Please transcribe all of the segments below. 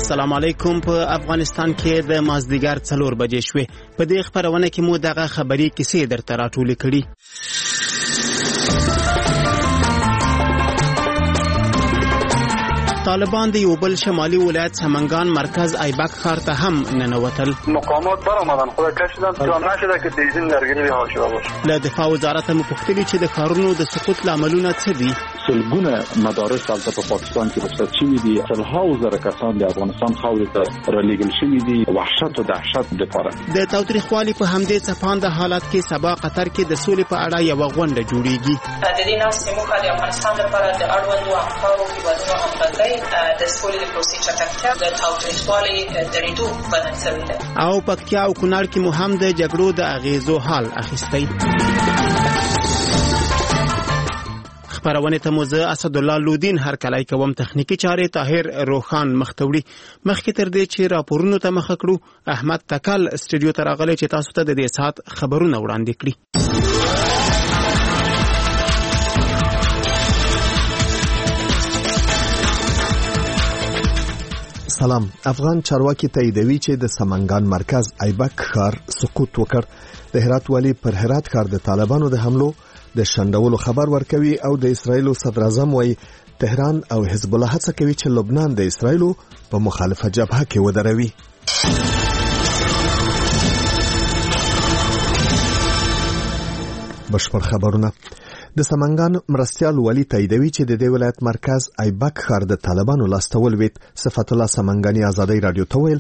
السلام علیکم. په افغانستان کې د مازدیګر 4 بجې شوې. په دې خبرونه کې مو دغه خبري کیسې درته راټولې کړي. طالبان د یو بل شمالي ولایت سمنگان مرکز ایبک ښار ته هم ننوتل. مقامات برآمدن خود کشیدن تا نشده که دیزین درگیری حاشیه باشه. له دفاع وزارت هم پوښتنه چې د ښارونو د سقوط لاملونه څه دي. سلګونه مدارس البته په پاکستان کې رخصت شوي دي. سلهاو زره کسان د افغانستان خاورې ته رالیږل شوي دي. وحشت او دهشت لپاره د تاوتریخوالي په همدې څپاند حالت کې سبا قطر کې د سولې په اړه یو غونډه جوړیږي. د دې ناستې موخه د افغانستان لپاره د اړوندو افکارو هیوادونو همغږي د سولې د پروسې چټکتیا د تاوتریخوالي درېدو بنسټ دی. او پکتیا او کونړ کې مو هم د جګړو د اغیزو حال اخیستی. خبرونه ته موزه اسد الله لودین هر کله کوم تخنیکی چارې طاهر روخان مختوړي. مخکې تر دې چې راپورونو ته مخ کړو احمد تکل استودیو ته راغلی چې تاسو ته د دې سات خبرونه وړاندې کړي. سلام. افغان چارواکي تاییدوي چې د سمنگان مرکز ایبک ښار سقوط وکړ. د هرات والی پر هرات ښار د طالبانو د حملو د شندولو خبر ورکوي او د اسرایل صدر اعظم وايي تهران او حزب الله هڅه کوي چې لبنان د اسرایل په مخالفه جبهه کې ودروي. بشپړ خبرونه. د سمنگان مرستیال والی تاییدوي چې د دې ولایت مرکز ایبک ښار د طالبانو لاسته ولوېد. صفت الله سمنگانی آزادۍ رادیو ته ویل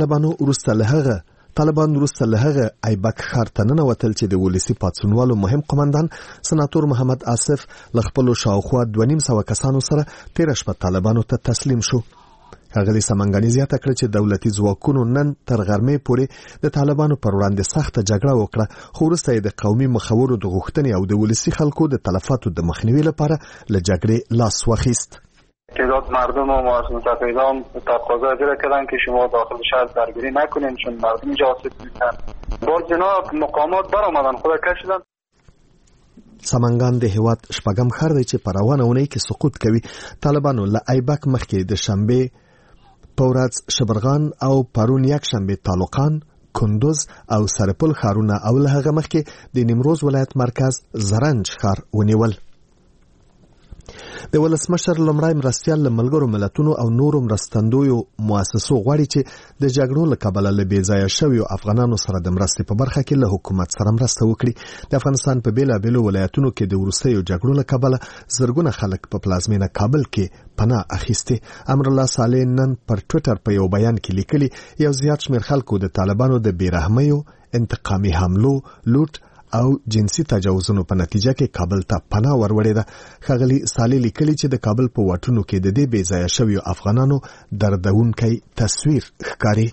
طالبان وروسته له هغه ایبک ښار ته ننوتل چې د ولسي پاڅونوالو مهم قومندان سناتور محمد آصف له خپلو شاوخوا 250 کسانو سره تېره شپه طالبانو ته تسلیم شو. ښاغلي سمنگانی زیاته کړه چې دولتي ځواکونو نن تر غرمې پورې د طالبانو پر وړاندې سخته جګړه وکړه، خو وروسته یې د قومي مخورو د غوښتنې او د ولسي خلکو د تلفاتو د مخنیوي لپاره له جګړې لاس واخیست. تعداد مردم و متفقین تقاضا دیده کردن که شما داخل شهر درگیری نکنین چون مردم جاسد میشن. باز جناب مقامات برآمدن خود کشیدن. سمنگان د هیواد شپږم ښار دی چې په روانه اونۍ کې سقوط کوي. طالبانو له ایبک مخکې د شنبې په ورځ شبرغان او پرون یک شنبې تالقان، کندوز او سرپل ښارونه او له هغه مخکې د نیمروز ولایت مرکز زرنج ښار ونیول. د ولسمشر لومړی مرستیال له ملګرو ملتونو او نورو مرستندویو مؤسسو غواړي چې د جګړو له کبله له بې ځایه شویو افغانانو سره د مرستې په برخه کې له حکومت سره مرسته وکړي. د افغانستان په بیلابیلو ولایتونو کې د وروستیو جګړو له کبله زرګونه خلک په پلازمینه کابل کې پناه اخیستي. امرالله صالح نن پر ټویټر په یو بیان کې لیکلي یو زیات شمېر خلکو د طالبانو د بېرحمیو انتقامي حملو، لوټ او جنسي تجاوزونو په نتیجه کې کابل ته پناه وروړې ده. ښاغلي صالح لیکلي چې د کابل په واټونو کې د دې بې ځایه شویو افغانانو دردونکی تصویر ښکاري.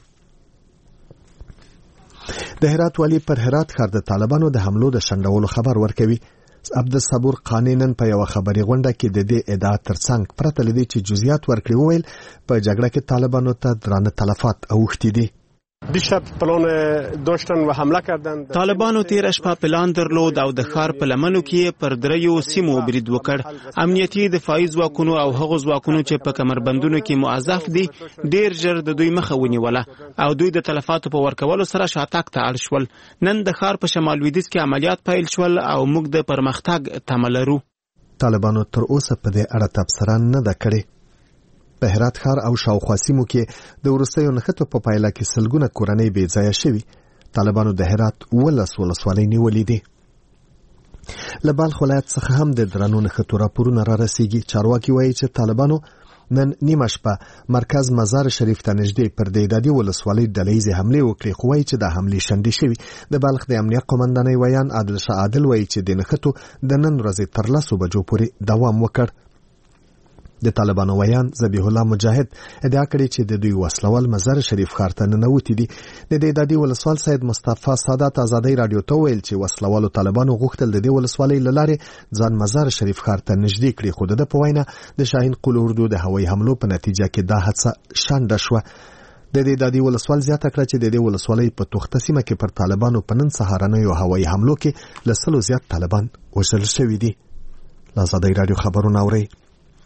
د هرات والی پر هرات ښار د طالبانو د حملو د شنډولو خبر ورکوي. عبدالصبور قانی نن په یو خبري غونډه کې د دې ادعا ترڅنګ پرته لدې چې جزئیات ورکړي وویل په جګړه کې طالبانو ته درانه تلفات اوښتي دي. دیشب پلان داشتن و حمله کردن. طالبانو تیر شپه پلان درلود او د ښار په لمنو کې پر دریو سیمو برید وکړ. امنیتي دفاعي ځواکونو او هغو ځواکونو چې په کمربندونو کې موظف دي ډیر ژر د دوی مخه ونیوله او دوی د تلفاتو په ورکولو سره شاتګ ته اړ شول. نن د ښار په شمال لویدیځ کې عملیات پیل شول او موږ د پرمختګ تمه لرو. طالبانو تر اوسه په دې اړه تبصره نه ده کړې. په هرات ښار او شاوخوا سیمو کې د وروستیو نښتو په پایله کې سلګونه کورنۍ بې ځایه شوي. طالبانو د هرات 11 ولسوالۍ نیولې دي. له بلخ ولایت څخه هم د درنو نښتو راپورونه را رسیږي. چارواکي وایي چې طالبانو نن نیمه شپه مرکز مزار شریف ته نږدې پر دېدادي ولسوالۍ ډلهیزې حملې وکړې، خو وایي چې دا حملې شنډې شوي. د بلخ د امنیت قومندانۍ ویان عادل شاه عادل وایي چې د نښتو د نن ورځې تر 10 بجو پورې دوام وکړ. د طالبانو ویان ذبیح الله مجاهد ادعا کړې چې د دوی وسلوال مزار شریف ښار ته ننوتي دي. د دېدادي ولسوال سید مصطفی سادات آزادۍ رادیو ته ویل چې وسلوالو طالبانو غوښتل د دې ولسوالۍ له لارې ځان مزار شریف ښار ته نږدې کړي، خو د په وینا د شاهین قول اردو د هوایي حملو په نتیجه کې دا هڅه شنډه شوه. د دېدادي ولسوال زیاته کړه چې د دې ولسوالۍ په توخته سیمه کې پر طالبانو په نن سهارنیو هوایي حملو کې له 100 زیات طالبان وژل شوي دي. آزادۍ رادیو خبرونه اوري.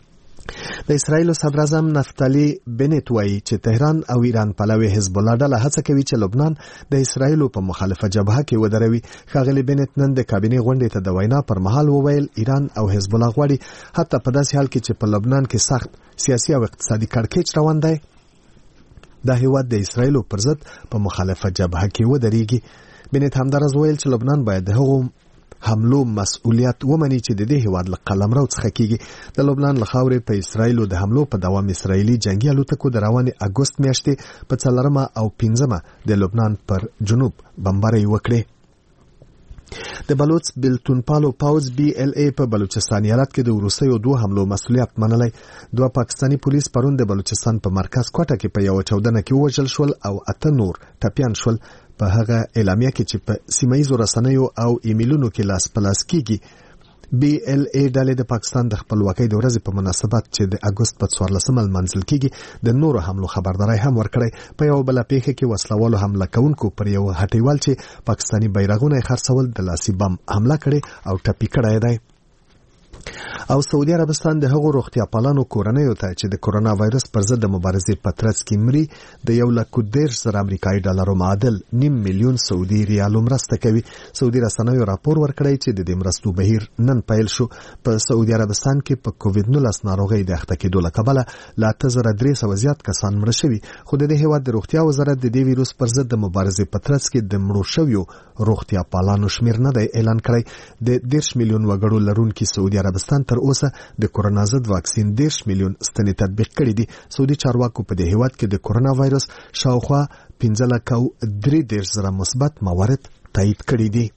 د اسرایل صدر اعظم نفتالی بنت وایي چې تهران او ایران پلوي حزب الله ډله هڅه کوي چې لبنان د اسرایل په مخالفه جبهه کې ودروي. ښاغلي بنت نن د کابینې غونډې ته د وینا پر مهال وویل ایران او حزب الله غواړي حتی په داسې حال کې چې په لبنان کې سخت سیاسي او اقتصادي کړکېچ روان دی د هیواد د اسرایل پر ضد په مخالفه جبهه کې ودرېږي. بنت همدارس ویل چې لبنان باید د هغو حملو مسؤلیت ومني چې د دې هیواد له قلمرو څخه کیږي. د لبنان له خاورې په اسرایل د حملو په دوام اسرایلی جنگي الوتکو د روانې اګوست میاشتې په 4 او 15 د لبنان پر جنوب بمباري وکړې. د بلوچ بلتونپالو پاوز BLA په بلوچستان ایالت کې د وروستیو 2 حملو مسؤلیت منلی. 2 پاکستانی پولیس پرون د بلوچستان په مرکز کوټه کې په یو چاودنه کې وژل شول او 8 نور ټپیان شول. په هغه اعلامیه کې چې په سیمایي رسنیو او ایمیلونو کې لاس پلاس کیږي BLA ډلې د پاکستان د خپلواکۍ د ورځې په مناسبت چې د اګوست په 14 منځل کېږي د نورو حملو خبرداري هم ورکړی. په یو بل پیښه کې وسلوالو حمله کوونکو پر یو هټیوال چې پاکستانی بیرغونه خرڅول د لاسي بم حمله کړې او ټپي کړی دی. او سعودي عربستان د هغو روغتیا پالانو کورنیو ته چې د کورونا وایرس پر ضد د مبارزې په ترڅ کې مري د 1.10 امریکایي ډالرو معادل 9 میلیون سعودي ریالو مرسته کوي. سعودي رسنیو راپور ورکړی چې د دې مرستو بهیر نن پیل شو. په سعودي عربستان کې په کووډ-19 ناروغي د اخته کېدو له کبله لا 1300 زیات کسان مړه شوي. خو د هیواد د روغتیا وزارت د دې ویروس پر ضد د مبارزې په ترڅ کې د مړو شویو روغتیا پالانو شمیر نه دی اعلان کړی. د 10 میلیون وګړو لرونکي سعودي عربستان تر اوسه د کورونا ضد واکسین 10 میلیون ستنې تطبیق کړي دي. سعودي چارواکو په دې هیواد کې د کورونا وایرس شاوخوا 15,000 مثبت موارد تایید کړي دي.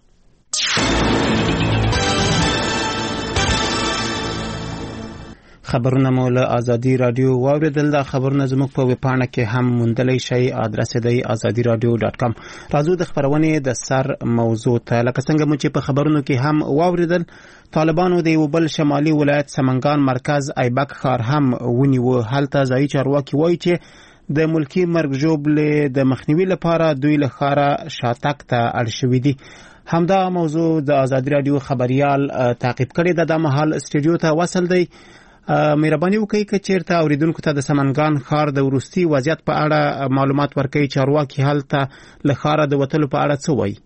خبرونه مو له ازادي رادیو واوریدل. دا خبرونه زموږ په ویبپاڼه کې هم موندلی شئ. ادرس دی azadiradio.com. راځو د خبرونې د سر موضوع ته. لکه څنګه مو چې په خبرونو کې هم واوریدل طالبانو د یو بل شمالي ولایت سمنګان مرکز ایبک ښار هم ونیو. هلته ځایي چارواکي وایي چې د ملکی مرګ ژوبلې د مخنیوي لپاره دوی له ښاره شاتګ ته اړ شوي دي. همدا موضوع د ازادي رادیو خبريال تعقیب کړی ده. د مهال استودیو ته وصل دی. مهرباني وکړئ چې چیرته اوریدونکو ته د سمنګان ښار د وروستي وضعیت په اړه معلومات ورکړي. چارواکي هلته له ښاره د وتلو په اړه څه وایي؟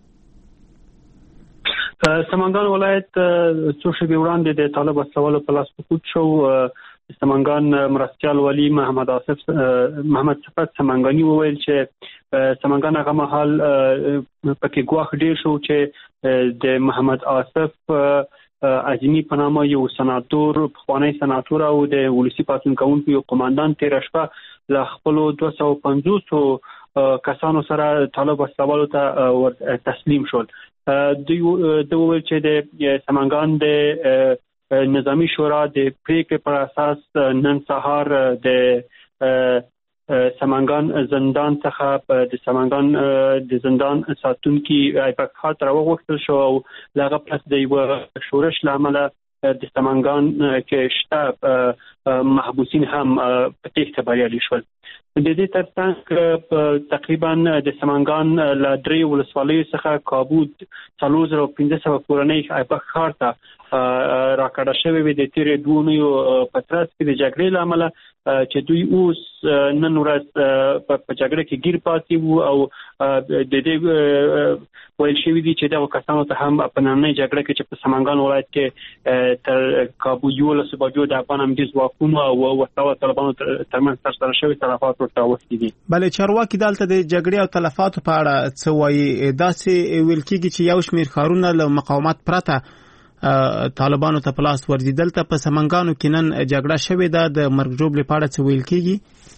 سمنګان ولایت څو شېبې وړاندې د طالب وسلوالو په لاس سقوط شو. سمنګان مرستیال ولی محمد صفت سمنګانی وویل چې سمنګان هغه مهال پکې ګواښ ډیر شو چې د محمد آصف اجمی په نامه یو سناتور پخوانی سناتور او د ولسی پاتون کونکو یو قوماندان تیر شپه له خپل 250 کسانو سره طالب وسلوالو ته تسلیم شول. دوی وویل چې د سمنګان د نظامی شورا د پریکړې پر اساس نن سهار د سمنګان زندان څخه د سمنګان د زندان ساتونکي ایبک خاطر وغوښتل شو او لغه پس د یو شورش لامل د سمنګان کې شته محبوسین هم په تېښته بریالي شول. د دې ترڅنګ تقریبا د سمنګان له 3 ولسوالیو څخه کابو 4500 کورنۍ ایبک ښار ته راکړه شوې وي. د تیرې 2 میاشتو په ترڅ کې د جګړې لامل چې دوی اوس نن ورځ په جګړه کې گیر پاتې وو او د دې ویل شوی دي چې دا کسانو ته هم په نننۍ جګړه کې چې په سمنګان ولایت کې تر کابو یو له صبحو د افغان امنیتي ځواکونو او وسله طالبانو ترمنځ ترسره شوی تلفات ورته وستي دي. بلې چارواکي دلته د جګړې او تلفاتو په اړه څه وایي؟ داسې ویل کېږي چې یو شمېر ښارونه له مقاومت پرته طالبانو ته پلاس ورځي. دلته په سمنګانو کې نن جګړه شوې ده. د مرګ ژوبلې په اړه څه ویل کېږي؟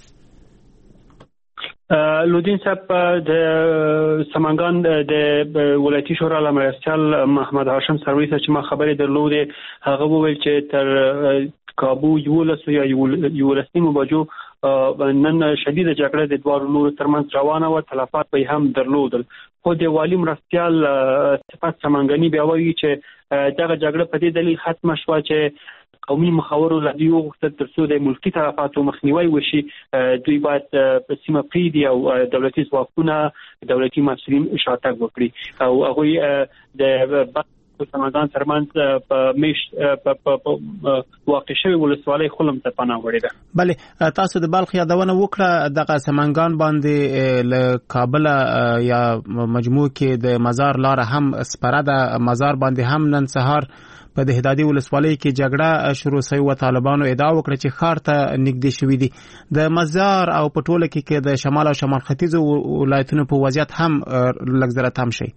لودین صاحب د سمنګان د ولایتي شورا مرستیال محمد هاشم سروي چې ما خبرې درلودې هغه وویل چې تر کابو یو لسمو بجو نن شدید جګړه د دوه نورو ترمنځ روانه و. تلفات به هم درلودل. خو د والی مرستیال صفت سمنګانی بیا وایي چې دغه جګړه په دې دلیل ختمه شوه چې قومي مخاورو لدی وغوښتل ترڅو د ملکی تلفاتو مخنیوي وشي. دوی باید په سیمه پریدي او دولتي ځواکونه دولتي مسؤلین شاتګ وکړي او هغه د او سمنګان ترمنځ په میش په واقع شوی ولسوالۍ خلم ته پناه وړي ده. بله تاسو د بلخ یادونه وکړه دغه سمنګان باندې له کابل یا مجموع کې د مزار لار هم سپره ده، مزار باندې هم نن سهار په دهدادي ولسوالۍ کې جګړه شروع شوې و. طالبانو ادعا وکړه چې ښار ته نږدې شوي دي. د مزار او په ټوله کې د شمال او شمال ختیځ ولایتونو په وضعیت هم لږ زره تم شي.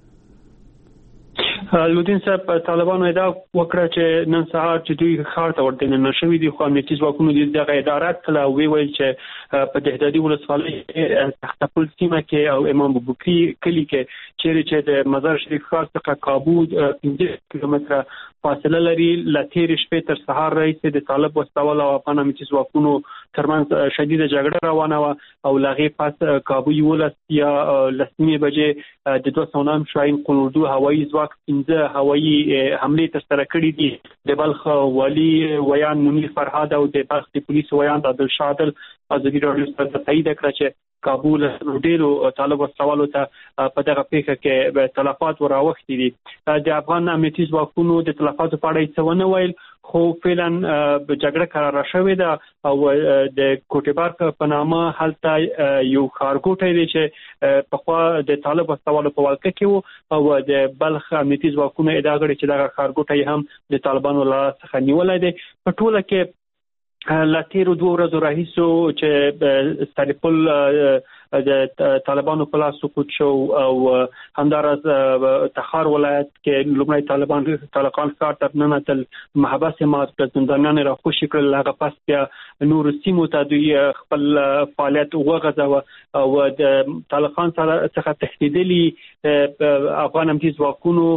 لودین صاحب طالبانو ادعا وکړه چې نن سهار چې دوی ښار ته ورته نه شوي دي، خو امنیتي ځواکونو دغه اداره کله ویل چې په دهدادي ولسوالۍ تختپل سیمه کې او امام بوکي کلی کې چې د مزار شریف ښار څخه کابو 15 کیلومتره فاصله لري، لتیر شپې تر سهار راځي د طالب وسوال او افغان امنیتي ځواکونو ترمنځ شدیده جګړه روانه و او لغې پاس کابو یولس یا لسمې بجې د 209 شاهین قنوردو هوایي ځواک 15 هوایي حمله ترسره کړې دي. د بلخ والی ویان منیر فرهاد او د بلخ د پولیس ویان عادل شادل ازادي راډیو سره تایید کړ چې کابل ډیرو طالب وسوالو ته په دغه پیښه کې تلفات وراوښتي دي. د افغان امنیتي ځواکونو د تلفاتو په اړه څه ونه ویل، خو فعلا جګړه قراره شوې ده او د کوټبار په نامه هلته یو ښارګوټی دی چې پخوا د طالب وسوالو په ولکه کې وو او د بلخ امنیتي ځواکونو ادعا کړې چې دغه ښارګوټی هم د طالبانو له څخه نیولای دی. په ټوله کې لاتیرو 2 ورځو راهیسو چې سریپل د طالبانو په لاس سقوط شو او همدارس تخار ولایت کې لومړی طالقان ښار ته ننوتل، محبس مات زندانیان راخوشي کړل، هغه پس بیا نور سیمو ته دوی خپل فعالیت وغځاوه او د طالقان څخه تښتېدلي افغان امنیتي ځواکونو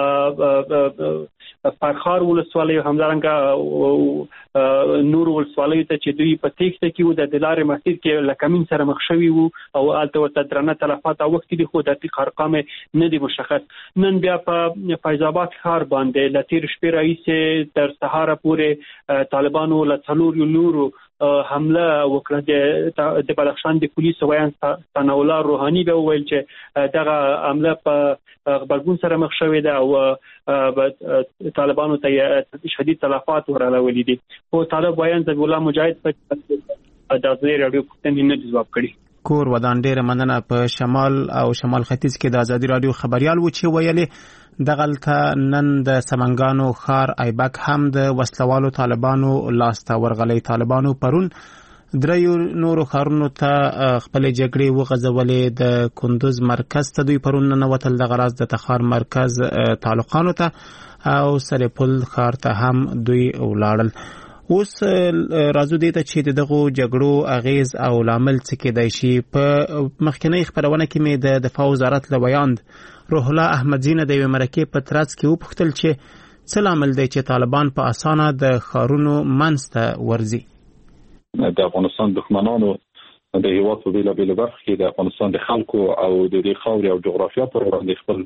فرخار ولسوالۍ همدارنګه نور ولسوالۍ ته چې دوی په تېښته کې وو د لارې مسیر کې له کمین سره مخ شوي وو او هلته ورته درنه تلفات اوښتي دي، خو دقیق ارقام نه دي مشخص. نن بیا په فیض آباد ښار باندې له تېرې شپې راهیسې تر سهاره پورې طالبانو له 4 نورو حمله وکړه. د بدخشان د پولیس ویان ثناءالله روحاني به وویل چې دغه حمله په غبرګون سره مخ شوې ده او طالبانو ته شدید تلفات ورغلي دي. خو طالب ویان ذبیح الله مجاهد په د ازادي راډیو پوښتنې نه جواب کړي. کور ودان ډیره مننه. په شمال او شمال ختیځ کې د ازادي راډیو خبريال و چې ویلي دغلته نن د سمنګانو ښار ایبک هم د وسلوالو طالبانو لاسته ورغلي. طالبانو پرون دریو نورو ښارونو ته خپل جګړې وغځولې. د کندوز مرکز ته دوی پرون ننوتل، د غراز د تخار مرکز تعلقانو ته او سرپل ښار ته هم دوی ولاړل. اوس راځو دې ته چې دغه جګړو اغیز او لامل څه کېدای شي. په مخکنی خبرونه کې مې د دفاع وزارت لویاند روح الله احمدزینه د یوې مرکې په ترڅ کې وپوښتل چې څه لامل دی چې طالبان په اسانه د ښارونو منځ ته ورځي. د افغانستان دښمنانو د هیواد په بیلابیلو برخو کې د افغانستان د خلکو او د دې خاورې او جغرافیا پر وړاندې خپل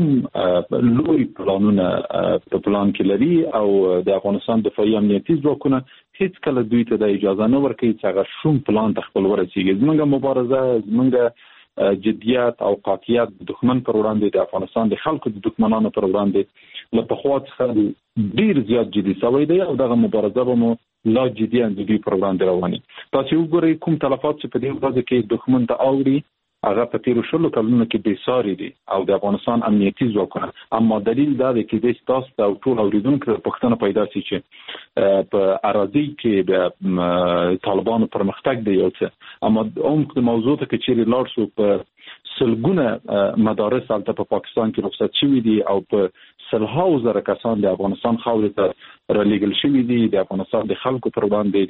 شوم لوی پلانونه په پلان کې لري او د افغانستان دفاعي امنیتي ځواکونه هیڅ کله دوی ته د اجازه نه ورکوي چې هغه شوم پلان ته خپل ورسیږي. زموږ مبارزه، زموږ جدیت او قاطعیت د دښمن پر وړاندې د افغانستان د خلکو د دښمنانو پر وړاندې له پخوا څخه ډیر زیات جدي شوی دی او دغه مبارزه به مو لا جدي اندوی پر وړاندې رواني. تاسو وګورئ کوم تلفات چې په دې ورځ کې دښمن ته اوري هغه په تیرو شلو کلونو کې بېساري دي او د افغانستان امنیتي ځواکونه. اما دلیل دا دی چې د تاسو ته ټول اوریدونکو پوښتنه پیدا شي چې په اراضي کې د طالبانو پرمختګ دی یو څه، اما عمق موضوع ته کې چیرې لاړ شو په سلګونه مدارس هلته په پاکستان کې رخصت شوي دي او په سلهاو زره کسان د افغانستان خاورې ته رالیږل شوي دي د افغانستان د خلکو پر وړاندې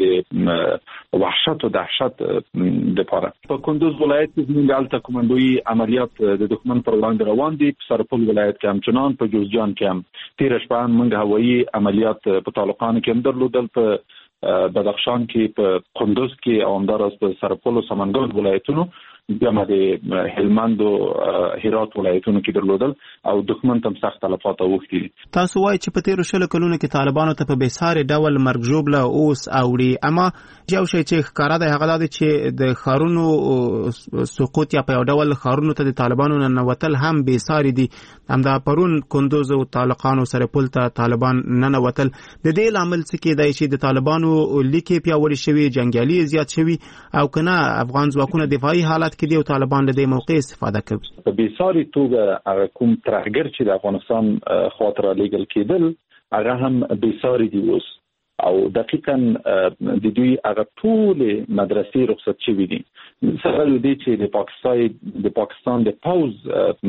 د وحشت او دهشت دپاره. په کندوز ولایت کې زموږ هلته کومندویي عملیات د دښمن پر وړاندې روان دي. په سرپل ولایت کې همچنان، په جوزجان کې هم تېره شپه موږ هوایي عملیات په طالقانو کې هم درلودل، په بدخشان کې، په کندوز کې او همداراز په سرپل او سمنګان ولایتونو جمع د هلمند او هرات ولایتونو کې درلودل او دښمن تم سخت تلفات اوښتي. تاسو وایي چې په تیرو شلو کلونو کې طالبانو ته په بېساري ډول مرګ ژوبله اوس اوړي، اما یو شی چې ښکاره دی هغه دا دی چې د ښارونو سقوط یا په یو ډول ښارونو ته د طالبانو ننوتل هم بېساري دي. همدا پرون کندوز او طالقانو سره پل ته طالبان ننوتل. د دې لامل څه کېدای شي؟ د طالبانو لیکې پیاوړې شوي، جنګیالي زیات شوي، او کنه افغان ځواکونه دفاعي حالت کې دي او طالبان له دې موقع استفاده کوي. په بېساري توګه هغه کوم ترهګر چې د افغانستان خاطر لیږل کېدل هغه هم بېساري دي اوس، او دقیقاً د دوی هغه ټول مدرسې رخصت شوي دي. سره دې چې د پاکستان د پوز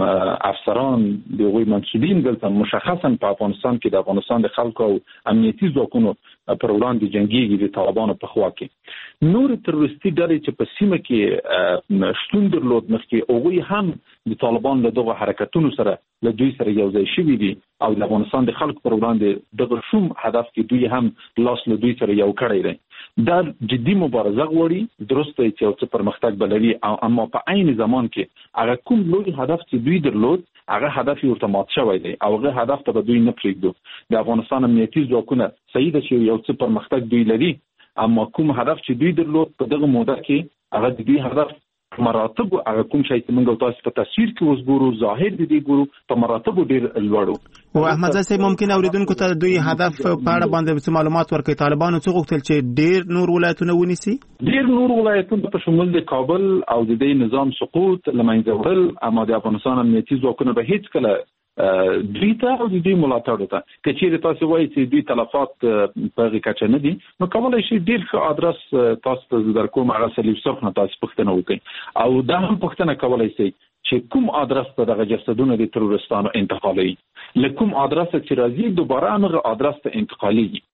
افسران د غوي منسوبین دلته مشخصاً په افغانستان کې د افغانستان د خلکو او امنیتي ځواکونو پر وړاندې جنگيږي د طالبانو په خوا کې. نور تروریستي ډلې چې په سیمه کې شتون درلود مخکې هغوی هم د طالبان له دغه حرکتونو سره له دوی سره یو ځای شوي دي او د افغانستان د خلکو پر وړاندې دغه شوم هدف کې دوی هم لاس له دوی سره یو کړی دی. دا جدي مبارزه غواړي، درسته چې یو څه پرمختګ بلوي، اما په عین زمان کې هغه کوم لوی هدف چې دوی درلود هغه هدف ورته مات شوی دی او هغه هدف ته دوی نه پرېږدو. د افغانستان امنیتي ځواکونه صحیح ده چې یو څه پرمختګ دوی لري، اما کوم هدف چې دوی درلود په دغه موده کې هغه د دوی هدف مراتب هغه کوم شی چې موږ تاسو په تصویر کې اوس ګورو ظاهر دي ګورو په مراتب ډیر لوړو. او احمد زاهد ممکن اوریدونکو ته دوی هدف په اړه باندې معلومات ورکړي. طالبانو څه غوښتل چې ډیر نور ولایتونه ونیسي؟ ډیر نور ولایتونه په شمول د کابل او د دې نظام سقوط لمنځه وړل، اما د افغانستان امنیتي ځواکونه به هیڅ کله دوی ته او دوی ملاتړ ته که چیرې تاسو وایي چې دوی تلفات په هغې کچه نه دي، نو کولی شي ډېر ښه ادرس تاسو ته در کوم هغه سلیف صف نه تاسو پوښتنه وکړئ او دا هم پوښتنه کولی شئ چې کوم ادرس ته دغه جسدونه د تروریستانو انتقالوي، له کوم ادرس چې راځي دوباره هغه ادرس ته انتقالېږي.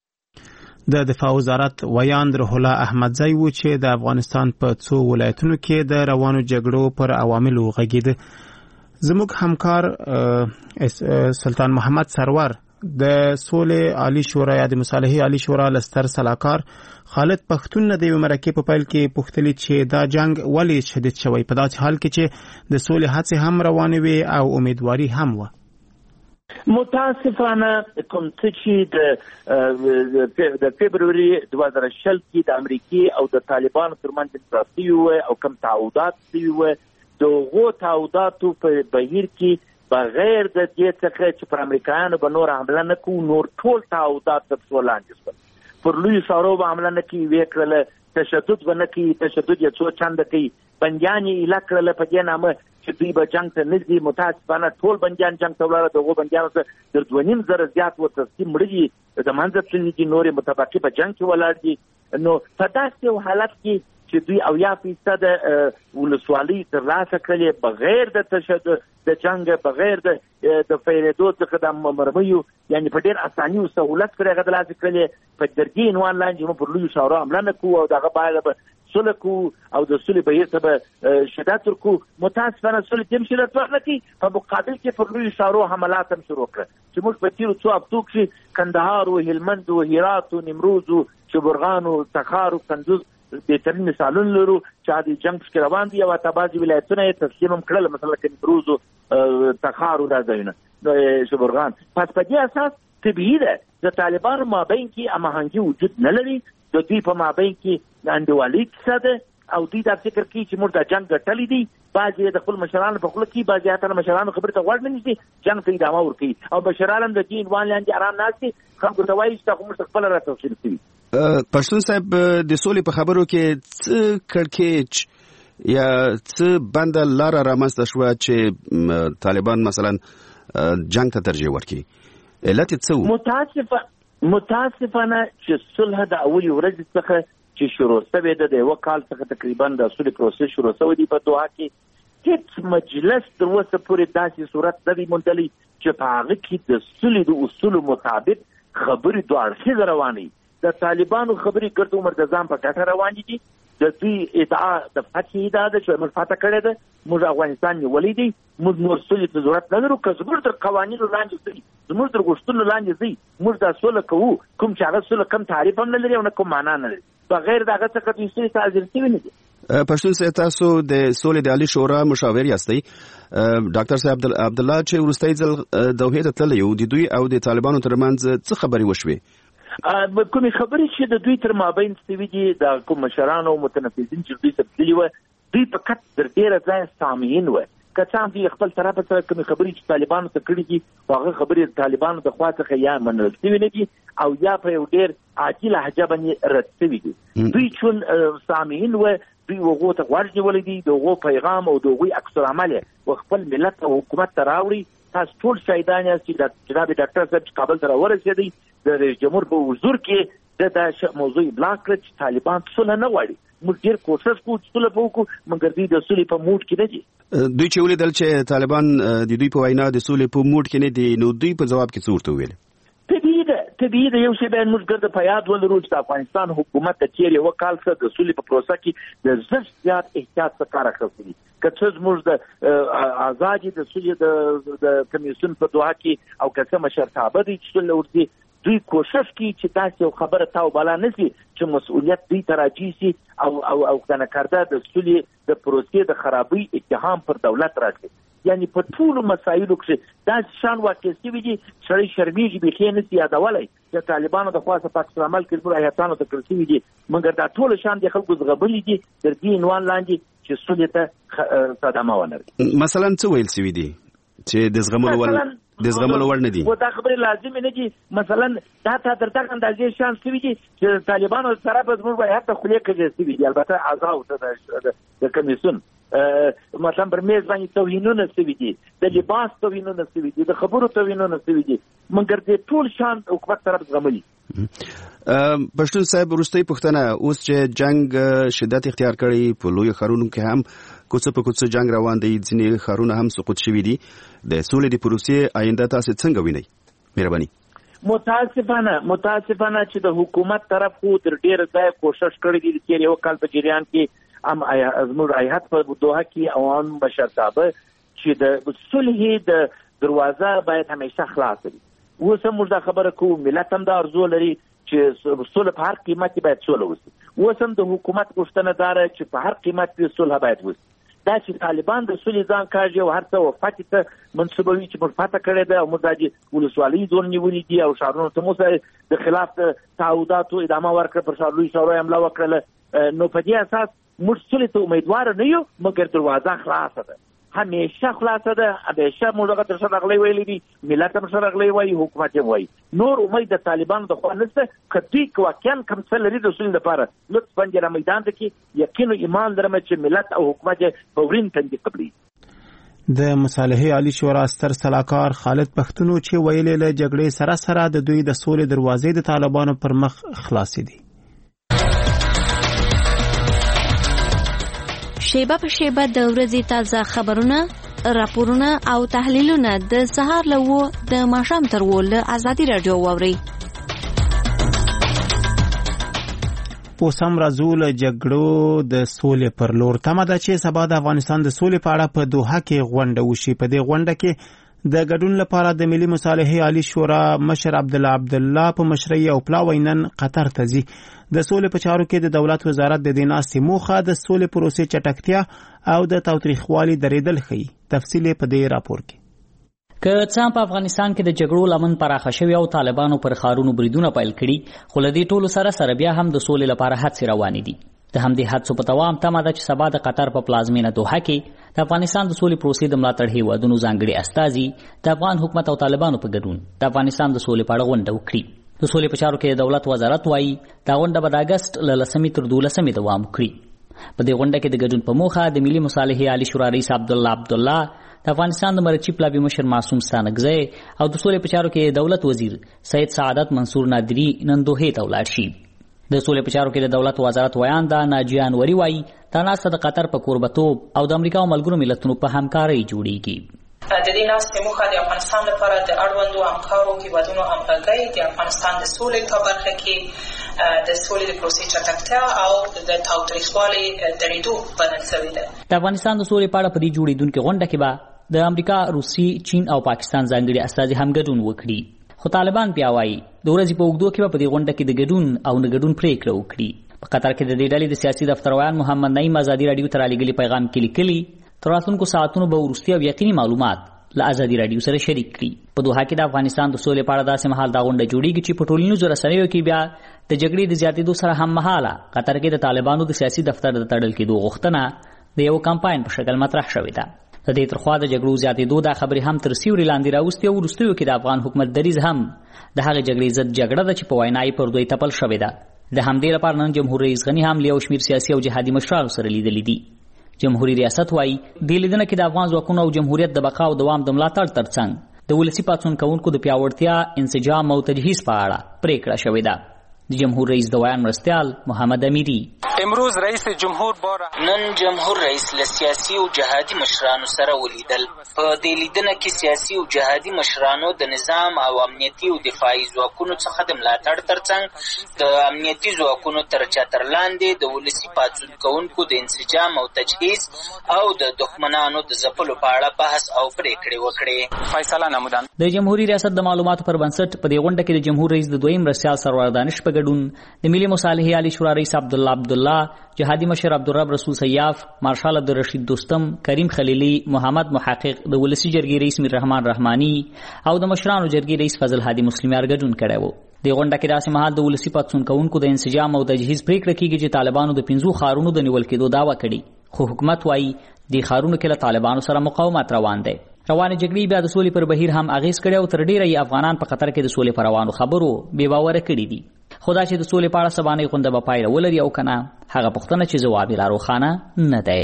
د دفاع وزارت ویاند روح الله احمدزی و چې د افغانستان په څو ولایتونو کې د روانو جګړو پر عواملو غږېده. زموږ همکار سلطان محمد سرور د سولې عالی شورا یا د مصالحې عالی شورا لستر سلاکار خالد پښتون نه د مرکه په پیل کې پوښتلی چې دا جنگ ولې شدید شوی په داسې حال کې چې د سولې هڅې هم روانې وي او امیدواري هم و. متاسفانه کوم چې د فبروري 2020 کې د امریکای او د طالبانو ترمنځ انفراسي او کوم تعهدات شوي دغه تعهداتو په بهیر کې بغیر د دې څخه چې پر امریکایانو به نور حمله نه کوو، نور ټول تعهدات د لاندې شول. پر لوی شارو به حمله نه کوي، وکړله تشدد به نه کوي، تشدد یې څو چنده کوي، بندیان یې ایله کړله په دې نامه چې دوی به جنګ ته نه ځي. متاسفانه ټول بندیان جنګ ته ولاړه، دغو بندیانو ته تر 2.5 زیات ورته مړه دي، د منځه تللي دي، نورې متبقي په جنګ کې ولاړ دي. نو په داسې یو حالت کې چې دوی 80% ولسوالۍ ترلاسه کړلې بغیر د تشدد د جنګ، بغیر د فیرېدو څخه د مرمیو، یعنی په ډېر اساني او سهولت سره هغه ترلاسه کړلې. په جرګې عنوان لاندې موږ پر لویو شورا حمله نه کوو او دغه باید به سوله کوو او د سولې بهیر ته به شدت ورکوو. متاسفانه سولې ته هم شدت ورنکړي، په مقابل کې پر لویو شورو حملات هم شروع کړه چې موږ په تېرو څو هفتو کښې کندهار او هلمند او هرات او نیمروز او شبرغان او تخار او کندوز بهترین مثالونه لرو چې د جنګ کې روان دي او حتی بعضې ولایتونه یې تسلیم هم کړل، مثلا که نیمروز او تخار او دا ځایونه شبرغان. پس په دې اساس طبیعي ده د طالبانو مابین کې هماهنګي وجود نه لري، د دوی په مابین کې انډیوالي کیسه ده او دوی دا فکر کوي چې موږ د جنګ ګټلی دي. بعضې د خپل مشرانو په خوله کې، بعضې حتی د مشرانو خبرې ته غوږ نه نیسي، جنګ ته ادامه ورکوي او مشران هم د دې عنوان لاندې ارام ناست دي، خلکو ته وایي چې تا خو موږ ته خپله را توصیل کوي. پښتون صاحب د سولې په خبرو کې څه کړکېچ یا څه بنده لاره رامنځته شوه چې طالبان مثلا جنګ ته ترجیح ورکړي؟ علت یې څه و؟ متاسفانه چې صلح د اولې ورځې څخه چې شروع شوې ده، د 1 کال څخه تقریبا د صلح پروسس شروع شوی دی په دوحه کې، هیڅ مجلس تر اوسه پورې داسې صورت نه دی موندلی چې په هغه کې د صلح د اصولو مطابق خبرې دوه اړخیزه روانې. د طالبانو خبرې ګرد عمر د ځان په ګټه روانې دي، د دوی ادعا د فتحې ادعا ده چې موږ فتح کړی ده، موږ افغانستان نیولی دی، موږ نور سولې ته ضرورت نه لرو. که زموږ تر قوانینو لاندې ځي، زموږ تر غوښتنو لاندې ځي، موږ دا سوله کوو، کوم چې هغه سوله کم تعریف هم نه لري او نه کوم معنا نه لري، بغیر د هغه څخه دوی سولې ته حاضر شوي نه دي. پښتون سه تاسو د سولې د عالی شورا مشاور یاستئ. ډاکټر صاحب عبدالله چې ورستۍ ځل دوحې ته تللی و د دوی او د طالبانو ترمنځ څه خبرې وشوې؟ کومې خبرې چې د دوی تر مابین شوي دي د کوم مشرانو او متنفذین چې دوی ته تللي وه دوی په کټ تر ډېره ځایه سامعین وه. که څه هم دوی خپل طرفه سره کومې خبرې چې طالبانو ته کړي دي هغه خبرې د طالبانو د خوا څخه یا منل شوي نه دي او یا په یو ډېر عاجل لهجه باندې رد شوي دي. دوی چون سامعین وه دوی هغو ته غوږ نیولی دي د هغو پیغام او د هغوی عکس العمل یې خپل ملت او حکومت ته راوړي. تاسو ټول شاهدان یاست چې جناب ډاکټر صاحب چې کابل ته راورسېدی د رئیس جمهور په حضور کې دا موضوع ابلاغ کړه چې طالبان صلح نه غواړي. موږ ډېر کوشش کوو چې صلح وکړو مګر دوی د صلح په موډ کې نه دي. دوی چې ولیدل چې طالبان د دوی په وینا د صلح په موډ کې نه دي نو دوی په ځواب کې څه ورته وویل؟ طبیعي ده یو شی باید موږ ګرده په یاد ولرو چې د افغانستان حکومت د تېر یوه کال څخه د صلحې په پروسه کې د زر زیات احتیاط څخه کار اخیستی. که څه زموږ د آزادي د صلحې د کمیسیون په دوحه کې او که څه مشرتابه دی چې صلح ورځي دوی کوشش کوي چې داسې یو خبره تاو بالا نه شي چې مسؤلیت دوی ته راجع شي او کنه د صلحې د پروسې د خرابۍ اتهام پر دولت راځي. یعنی په ټولو مسایلو کې داسې شان واقع شوي دي سړی شرمېږي بیخي نه شي یادولی چې طالبانو د خوا څخه په عکس العمل کې زموږ هیاتانو ته کړل شوي دي مګر دا ټول شان د خلکو زغملي دي تر دې عنوان لاندې چې صلحې ته صدمه ونه رسي. مثلا څه ویل شوي دي چې د زغملو وړ نه دي؟ دا خبرې لازمې نه دي. مثلا دا تر دغه اندازې شان شوي دي چې طالبانو سره به زموږ هیات ته خولې کږې شوي دي. البته اعضاو د کمیسیون مثلا پر میز باندې توهینونه شوي دي، د لباس توهینونه شوي دي، د خبرو توهینونه شوي دي مګر د ټول شان حکومت طرف زغملي. پښتون صاحب وروستۍ پوښتنه اوس چې جنگ شدت اختیار کړی په لوی ښارونو کې هم کوڅه په کوڅه جنگ روان دی، ځینې ښارونه هم سقوط شوي دي. د سولې د پروسې آینده تاسو څنګه وینئ؟ مهرباني. متاسفانه چې د حکومت طرف خو تر ډېره ځایه کوشش کړی دی چې یو کال په جریان کې هم زموږ ایهات په دوحه کې عوام مشرتابه چې د صلحې د دروازه باید همیشه خلاصه وي. اوس هم موږ دا خبره کوو، ملت هم دا ارزو لري چې صلح په هر قیمت کې باید صلح وشي. اوس هم د حکومت غوښتنه دا ده چې په هر قیمت کې صلح باید وشي. دا چې طالبان د صلحې ځان کاږي او هر څه وفاتې ته منسوبوي چې موږ فتح کړې ده او موږ د ولسوالۍ ځون نیولي دي او ښارونو ته موږ د خلاف د تعهداتو ادامه ورکړه، پر ښارلویو ښارونو حمله وکړله. نو په دې اساس موږ صلحې ته امیدواره نه یو مګر دروازه خلاصه ده، همیشه خلاصه ده. همیشه موږ دغه تر شا راغلی ویلي دي، ملت هم سره راغلی وایي، حکومت هم وایي. نور امید د طالبانو د خوا نشته. که دوی واقعا کوم څه لري د صلحې لپاره لطفا جره میدان ته کې یقین او ایمان لرم چې ملت او حکومت فورین تنظیم کړي. د مصالحې عالی شورا ستر سلاکار خالد پښتون چې ویلي له جګړې سره سره د دوی د سولې دروازې د طالبانو پر مخ خلاصې دي. شیبه په شیبه د ورځې تازه خبرونه، راپورونه او تحلیلونه د سهار له د ماښام تر له ازادي رادیو واوري. اوس هم راځو له جګړو د سولې پر لور. تمه ده چې سبا د افغانستان د سولې په اړه په دوحه کې غونډه وشي. په دې غونډه کې د ګډون لپاره د ملي مصالحې عالی شورا مشر عبدالله په مشرۍ او پلاوی نن قطر ته ځي. د سولې په چارو کې د دولت وزارت د دې ناستې موخه د سولې پروسې چټکتیا او د تاوتریخوالي درېدل ښیي. تفصیل په دې راپور کې. که څه په افغانستان کې د جګړو لمن پراخه شوی او طالبانو پر ښارونو بریدونه پیل کړي، خو له دې ټولو سره بیا هم د سولې لپاره هڅې روانې دي. د همدې هڅو په دوام تمه ده چې سبا د قطر په پلازمینه دوحه کې د افغانستان د سولې پروسې د ملاتړ هیوادونو ځانګړي استازي د افغان حکومت او طالبانو په ګډون د افغانستان د سولې په اړه غونډه وکړي. د سولې په چارو کې د دولت وزارت وایي دا غونډه به د اګست له 10 تر 12 دوام وکړي. په دې غونډه کې د ګډون په موخه د ملي مصالحې عالی شورا رئیس عبدالله، د افغانستان د مرچی پلاوی مشر معصوم ستانکزی او د سولې په چارو کې دولت وزیر سید سعادت منصور نادری نن دوحې ته ولاړ شي. د سولې په چارو کې د دولت وزارت ویان دا ناجیه انوري وایي دا ناسته د قطر په کوربتوب او د امریکا او ملګرو ملتونو په همکارۍ جوړیږي. د دې ناستې موخه د افغانستان لپاره د اړوندو همکارو هیوادونو همغږۍ، د افغانستان د سولې په برخه کې د سولې د پروسې چټکتیا او د تاوتریخوالي درېدو بلل شوې ده. د افغانستان د سولې په اړه په دې جوړېدونکې غونډه کې به د امریکا، روسي، چین او پاکستان ځانګړي استازي هم ګډون وکړي. خو طالبان بیا وایي د ورځې په اوږدو کې به په دې غونډه کې د ګډون او نه ګډون پرېکړه وکړي. په قطر کې د دې ډلې د سیاسي دفترویان محمد نعیم ازادي رادیو ته رالیږلي پیغام کې لیکلي تر راتلونکو ساعتونو به وروستي او یقیني معلومات له ازادي رادیو سره شریک کړي. په دوحه کې د افغانستان د سولې په اړه داسې مهال دا غونډه جوړیږي چې په ټولنیزو رسنیو کې بیا د جګړې د زیاتېدو سره هم مهاله قطر کې د طالبانو د سیاسي دفتر د تړل کېدو غوښتنه د یو کمپاین په شکل مطرح شوې ده. د دې ترخوا د جګړو زیاتېدو دا خبرې هم تر سیوري لاندې راوستې او وروستیو کې د افغان حکومت دریځ هم د هغې جګړې ضد جګړه ده چې په وینا یې پر دوی تپل شوې ده. د همدې لپاره نن جمهور رئیس غني هم له یو شمېر سیاسي او جهادي مشرانو سره لیدلي دي. جمهوریت ریاست وایي دې لیدنه کې د افغان ځواکونو او جمهوریت د بقا او دوام د ملاتړ ترڅنګ د ولسي پاڅون کوونکو د پیاوړتیا، انسجام او تجهیز په اړه پریکړه شوې ده. د جمهور رئیس د ویان مرستیال محمد امیری امروز رئیس جمهور نن جمهور رئیس له سیاسي او جهادي مشرانو سره ولیدل. په دې لیدنه کې سیاسي او جهادي مشرانو د نظام او امنیتي او دفاعي ځواکونو څخه د ملاتړ ترڅنګ د امنیتي ځواکونو تر چتر لاندې د ولسي پاڅون کوونکو د انسجام او تجهیز او د دښمنانو د ځپلو په اړه بحث او پریکړې وکړې. فیصله نمودان د جمهوریت ریاست د معلوماتو پر بنسټ په دې غونډه کې د جمهور رئیس د دویم مرستیال سرور دانش په ګډون د ملي مصالحې عالی شورا رئیس عبدالله جهادي مشر عبدالرب رسول سیاف، مارشال عبدالرشید دوستم، کریم خلیلی، محمد محقق، د ولسي جرګې رئیس میر رحمان رحماني او د مشرانو جرګې رئیس فضل هادي مسلمیار ګډون کړی و. د غونډه کې داسې مهال د ولسي پاڅون کوونکو د انسجام او تجهیز پریکړه کیږي چې طالبانو د 15 ښارونو د نیول کېدو دعوه کړې، خو حکومت وایي د ښارونو کې له طالبانو سره مقاومت روان دی. روانې جګړې بیا د سولې پر بهیر هم اغیز کړی او تر ډیره یې افغانان په قطر کې د سولې پر روانو خبرو بې باوره کړي دي. خو دا چې د سولې په اړه سبانۍ غونډه به پایله ولري او که نه، هغه پوښتنه چې ځواب یې لا روښانه نه دی.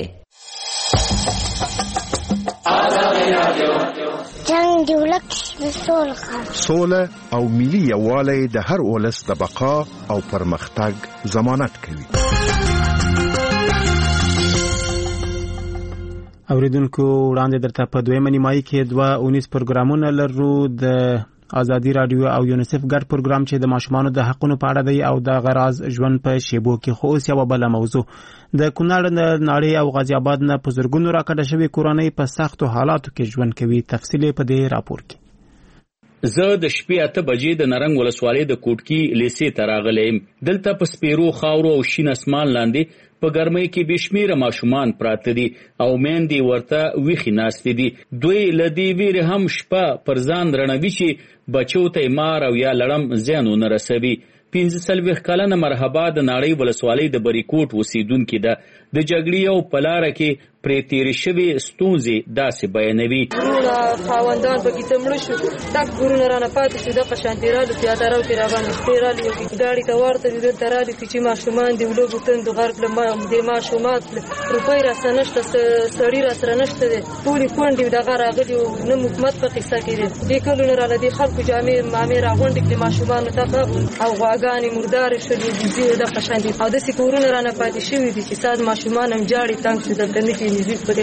جنګ د ولس د سوله او ملي یووالی د هر ولس د بقا او پرمختګ ضمانت کوي. اوریدونکو وړاندې درته په دویمه نیمایي کې 2 پروګرامونه لرو. د ازادي رادیو او یونیسف ګډ پروګرام چې د ماشومانو د حقونو په اړه دی او د غراز ژوند په شیبو کې. خو اوس یوه بله موضوع د کونړ د ناړۍ او غازي آباد نه په زرګونو راکډه شوې کورنۍ په سختو حالاتو کې ژوند کوي. تفصیل په دې راپور کې. زه د شپې 8 بجې د نرنګ ولسوالۍ د کوټکی لیسې ته راغلی یم. دلته په سپیرو خاورو او شین اسمان لاندې په ګرمۍ کې بشمیره ماشومان پراته دي او میندې ورته ویښې ناستې دي. دوی له دې ویرې هم شپه پر ځان رڼوي چې بچو ته مار او یا لړم زیان ونه رسوي. 45 کلنه مرحبا د ناړۍ ولسوالۍ د بریکوټ اوسیدونکې ده. د جګړې او په لاره کې پرې تېرې شوې ستونزې داسې بیانوي. ورونه خاوندان پکې څه مړه شو، تک ګورونه رانه پاتې شو، دغه شانتې رالو تیاترو کې راباندې شپې رالو ګاډي ته ورته دي دلته رالو چې ماشومان د ولوګو تندو غرق د ماشومات روپۍ راسره نشته، سړي راسره نشته دی، ټولې کونډې دغه راغلي نه حکومت په قصه کې دی. دې کلونه راله دې خلکو جامې مامې راغونډې کړې ماشومانو ته او غواګانې مردارې شولې دي دغه شانتې او داسې کورونه رانه پاتې شوي دي چې ساد ماشومان هم جاړي تنګ شو دلته نه کېږي.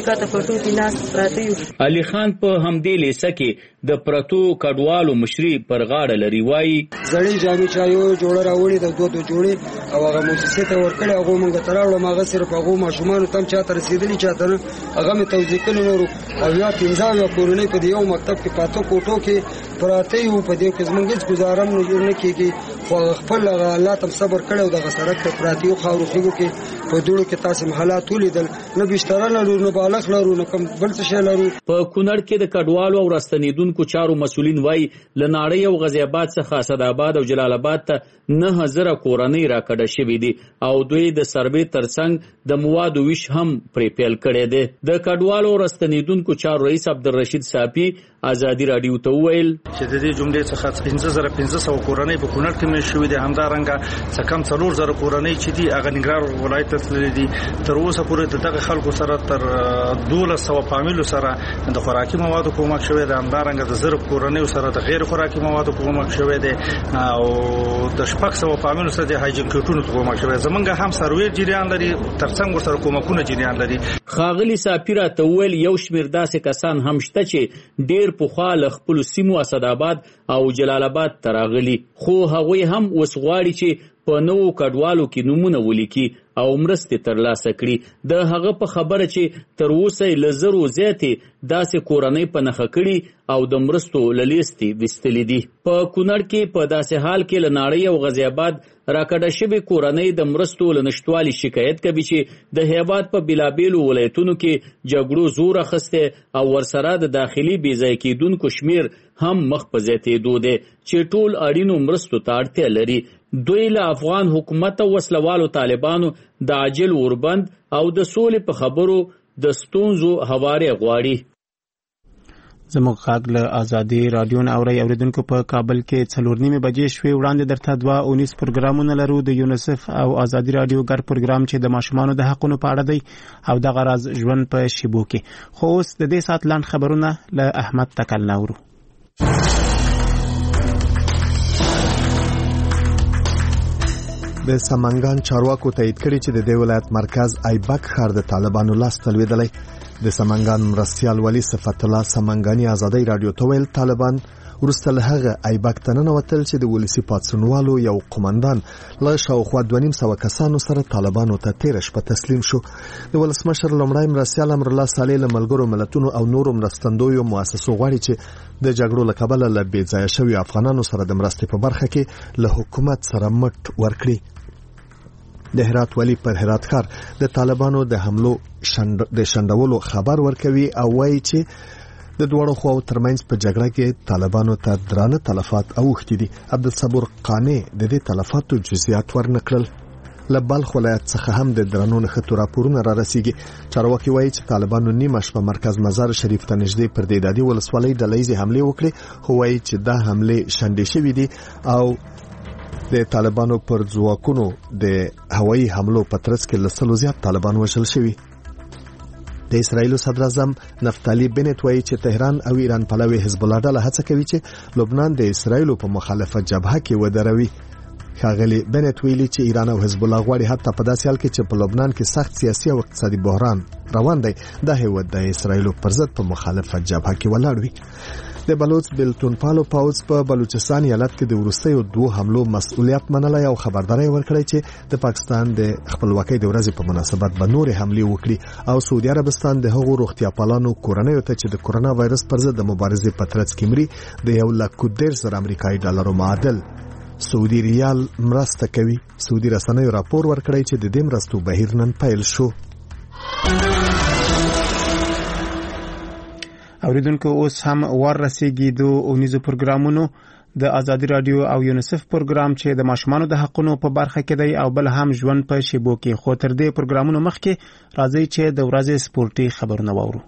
علي خان په همدې لیسه کې د پرتو کډوالو مشري پر غاړه لري. وایي زړې جامې چایو جوړه راوړي د دوه جوړې او هغه مؤسسې ته ورکړي، هغه مونږ ته راوړل، هغه صرف هغه ماشومان تم چاته رسیدلی چاته نه هغه مې توزیع کړي نور او یا 15 کورونه په یو مکتب کې پاتو کوټو کې پراته یو په دې کې زمونږ گزارم نه کېږي. خو خپل الله تم صبر کړو د سړک ته پراته یو خاورو خېګو کې په دوړو کې تاسو حالات ولیدل، نه بشتره لرو نه بالغ لرو نه کوم بل څه لرو. په کونړ کې د کډوالو او راستنیدونکو چارو مسولین وایي له ناړۍ او غازي آباد څخه اسداباد او جلال آباد ته 9000 کورنۍ راکډه شوې دي او دوی د سروې ترڅنګ د موادو ویش هم پرې پیل کړی دی. د کډوالو او راستنیدونکو چارو رئیس عبدالرشید صافي ازادي رادیو ته وویل چې د دې جملې څخه 5500 کورنۍ په کونړ کې مې شوې دي، همدارنګه څه کم 4000 کورنۍ چې دي هغه ننګرهار ولایت ته تللي دي. تر اوسه پورې دغه خلکو سره تر 1200 فامیلو سره د خوراکي موادو کومک شوی دی، همدارنګه د زر کورنۍ سره د غیر خوراکي موادو کومک شوی دی او د 600 فامیلو سره د هایجین کټونو کومک شوی. زمونږ هم سروې جریان لري، ترڅنګ ورسره کومکونه جریان لري. خاغلی ساپیرا ته ویل یو شمیر داسې کسان هم شته چې ډیر پخوا له خپل سیمو اسداباد او جلال آباد ته راغلي، خو هغوی هم اوس غواړي چې په نوو کډوالو کې نومونه ولیکي او مرستې ترلاسه کړي. د هغه په خبره چې تر اوسه له زرو زیاتې داسې کورنۍ په نښه کړي او د مرستو له لیستې ویستلې دي. په کونړ کې په داسې حال کې له ناړۍ او غازي آباد راکډه شوې کورنۍ د مرستو له نشتوالي شکایت کوي چې د هیواد په بېلابېلو ولایتونو کې جګړو زور اخیستی او ورسره د داخلي بېځایه کېدونکو شمیر هم مخ په زیاتېدو دی چې ټول اړینو مرستو ته اړتیا لري. دوی له افغان حکومت او وسلوالو طالبانو د عاجل اوربند او د سولې په خبرو د ستونزو هواري غواړي. زموږ غږ له ازادي رادیو نه اوریدونکو په کابل کې 4:30 بجې شوې. وړاندې درته 2 پروګرامونه لرو. د یونیسف او ازادي رادیو ګډ پروګرام چې د ماشومانو د حقونو په اړه دی او دغه راز ژوند په شیبو کې. خو اوس د دې سات لاند خبرونه له احمد تکل نورو. د سمنګان چارواکو تایید کړي چې د دې ولایت مرکز ایبک ښار د طالبانو لاس ته لوېدلی. د سمنګان مرستیال ولی صفت الله سمنګاني ازادي رادیو ته ویل طالبان وروسته له هغه ایبک ته ننوتل چې د ولسي پاڅونوالو یو قومندان له شاوخوا 250 کسانو سره طالبانو ته تېره شپه تسلیم شو. د ولسمشر لومړی مرستیال امرالله صالح له ملګرو ملتونو او نورو مرستندویو مؤسسو غواړي چې د جګړو له کبله له بېځایه شویو افغانانو سره د مرستې په برخه کې له حکومت سره مټ ورکړي. د هرات ولی پر هرات ښار د طالبانو د حملو د شندولو خبر ورکوي او وایي چې د دوړو خواو ترمنځ په جګړه کې طالبانو ته درانه تلفات اوښتي دي. عبدالصبور قانع د دې تلفاتو جزئیات ورنکړل. له بلخ ولایت څخه هم د درنو نښتو راپورونه را رسیږي. چارواکي وایي چې طالبانو نیمه شپه مرکز مزار شریف ته نږدې پر دېدادي ولسوالۍ ډلهیزې حملې وکړې خو وایي چې دا حملې شنډې شوې دي او د طالبانو پر ځواکونو د هوایي حملو په ترڅ کې له 100 زیات طالبان وژل شوي. د اسرایل صدر اعظم نفتالي بنت وایي چې تهران او ایران پلوي حزب الله ډله هڅه کوي چې لبنان د اسرایل په مخالفت جبهه کې ودروي. ښاغلي بنت ویلي چې ایران او حزب الله غواړي حتی په داسې حال کې چې په لبنان کې سخت سیاسي او اقتصادي بحران روان دی دا هیواد د اسرایل پر ضد په مخالفت جبهه کې ولاړ وي. د بلوچ بلتون پالو پاوز په بلوچستان ایالت کې د وروستیو 2 حملو مسؤلیت منلای او خبرداري ورکړی چې د پاکستان د خپلواکۍ د ورځې په مناسبت به نور حملې وکړي او سعودي عربستان د هغو روغتیا پالانو کورنیو ته چې د کرونا وایرس پر ضد د مبارزې په ترڅ کې مري د 1,10,000 امریکایي ډالرو معادل سعودي ریال مرسته کوي. سعودي رسنیو راپور ورکړی چې د دې مرستو بهیر نن پیل شو. اوریدونکو اوس هم ور رسیږي د 19 پروګرامونو د ازادي رادیو او یونیسف پروګرام چې د ماشومانو د حقونو په برخه کې دی او بل هم ژوند په شیبو کې. خو تر دې پروګرامونو مخکې راځي چې د ورځې سپورتي خبرونه واورو.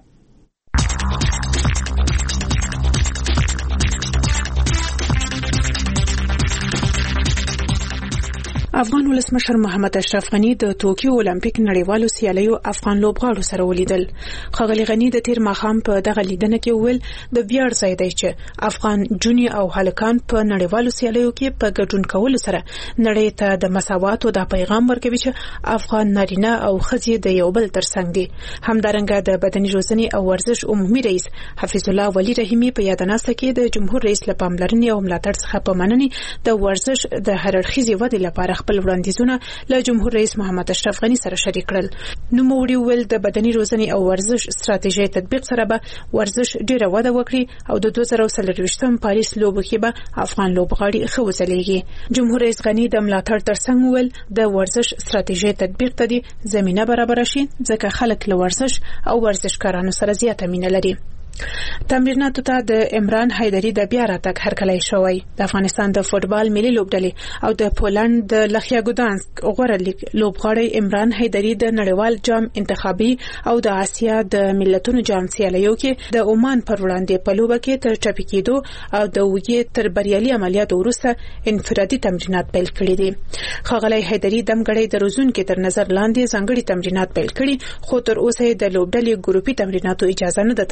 افغان ولسمشر محمد اشرف غنی د توکیو اولمپیک نړیوالو سیالیو افغان لوبغاړو سره ولیدل. ښاغلي غنی د تیر ماښام په دغه لیدنه کې وویل د ویاړ ځای دی چې افغان جونی او هلکان په نړیوالو سیالیو کې په ګډون کولو سره نړۍ ته د مساواتو د پیغام ورکوي چې افغان نارینه او ښځې د یو بل ترڅنګ دي. همدارنګه د بدني روزنې او ورزش عمومي رئیس حفیظ الله ولی رحیمی په یادناسته کې د جمهور رئیس له پاملرنې او ملاتړ څخه په مننې د ورزش د هر اړخیزې ودې لپاره خپل وړاندیزونه له جمهور رئیس محمد اشرف غنی سره شریک کړل. نوموړي ویل د بدني روزنې او ورزش ستراتیژي تطبیق سره به ورزش ډیره وده وکړي او د 2023م پاریس لوبو کې به افغان لوبغاړي ښه وځلیږي. جمهور رئیس غنی د ملاتړ ترڅنګ ویل د ورزش ستراتیژي تطبیق ته د زمينه برابر شي ځکه خلک له ورزش او ورزشکارانو سره زیاته مینه لري. تمریناتو ته د عمران حیدری د بیا راتګ هرکلی شوی. د افغانستان د فوتبال ملي لوبډلې او د پولند د لخیا ګودانسک غوره لیگ لوبغاړی عمران حیدری د نړیوال جام انتخابي او د آسیا د ملتونو جام سیالیو کې د عمان پر وړاندې په لوبه کې تر ټاپي کېدو او د وګړي تر بریالي عملیاتو وروسته انفرادي تمرینات پیل کړي دي. ښاغلی حیدری دمګړی د روزونکو تر نظر لاندې ځانګړي تمرینات پیل کړي خو تر اوسه د لوبډلې ګروپي تمریناتو اجازه نه ده ترلاسه کړې.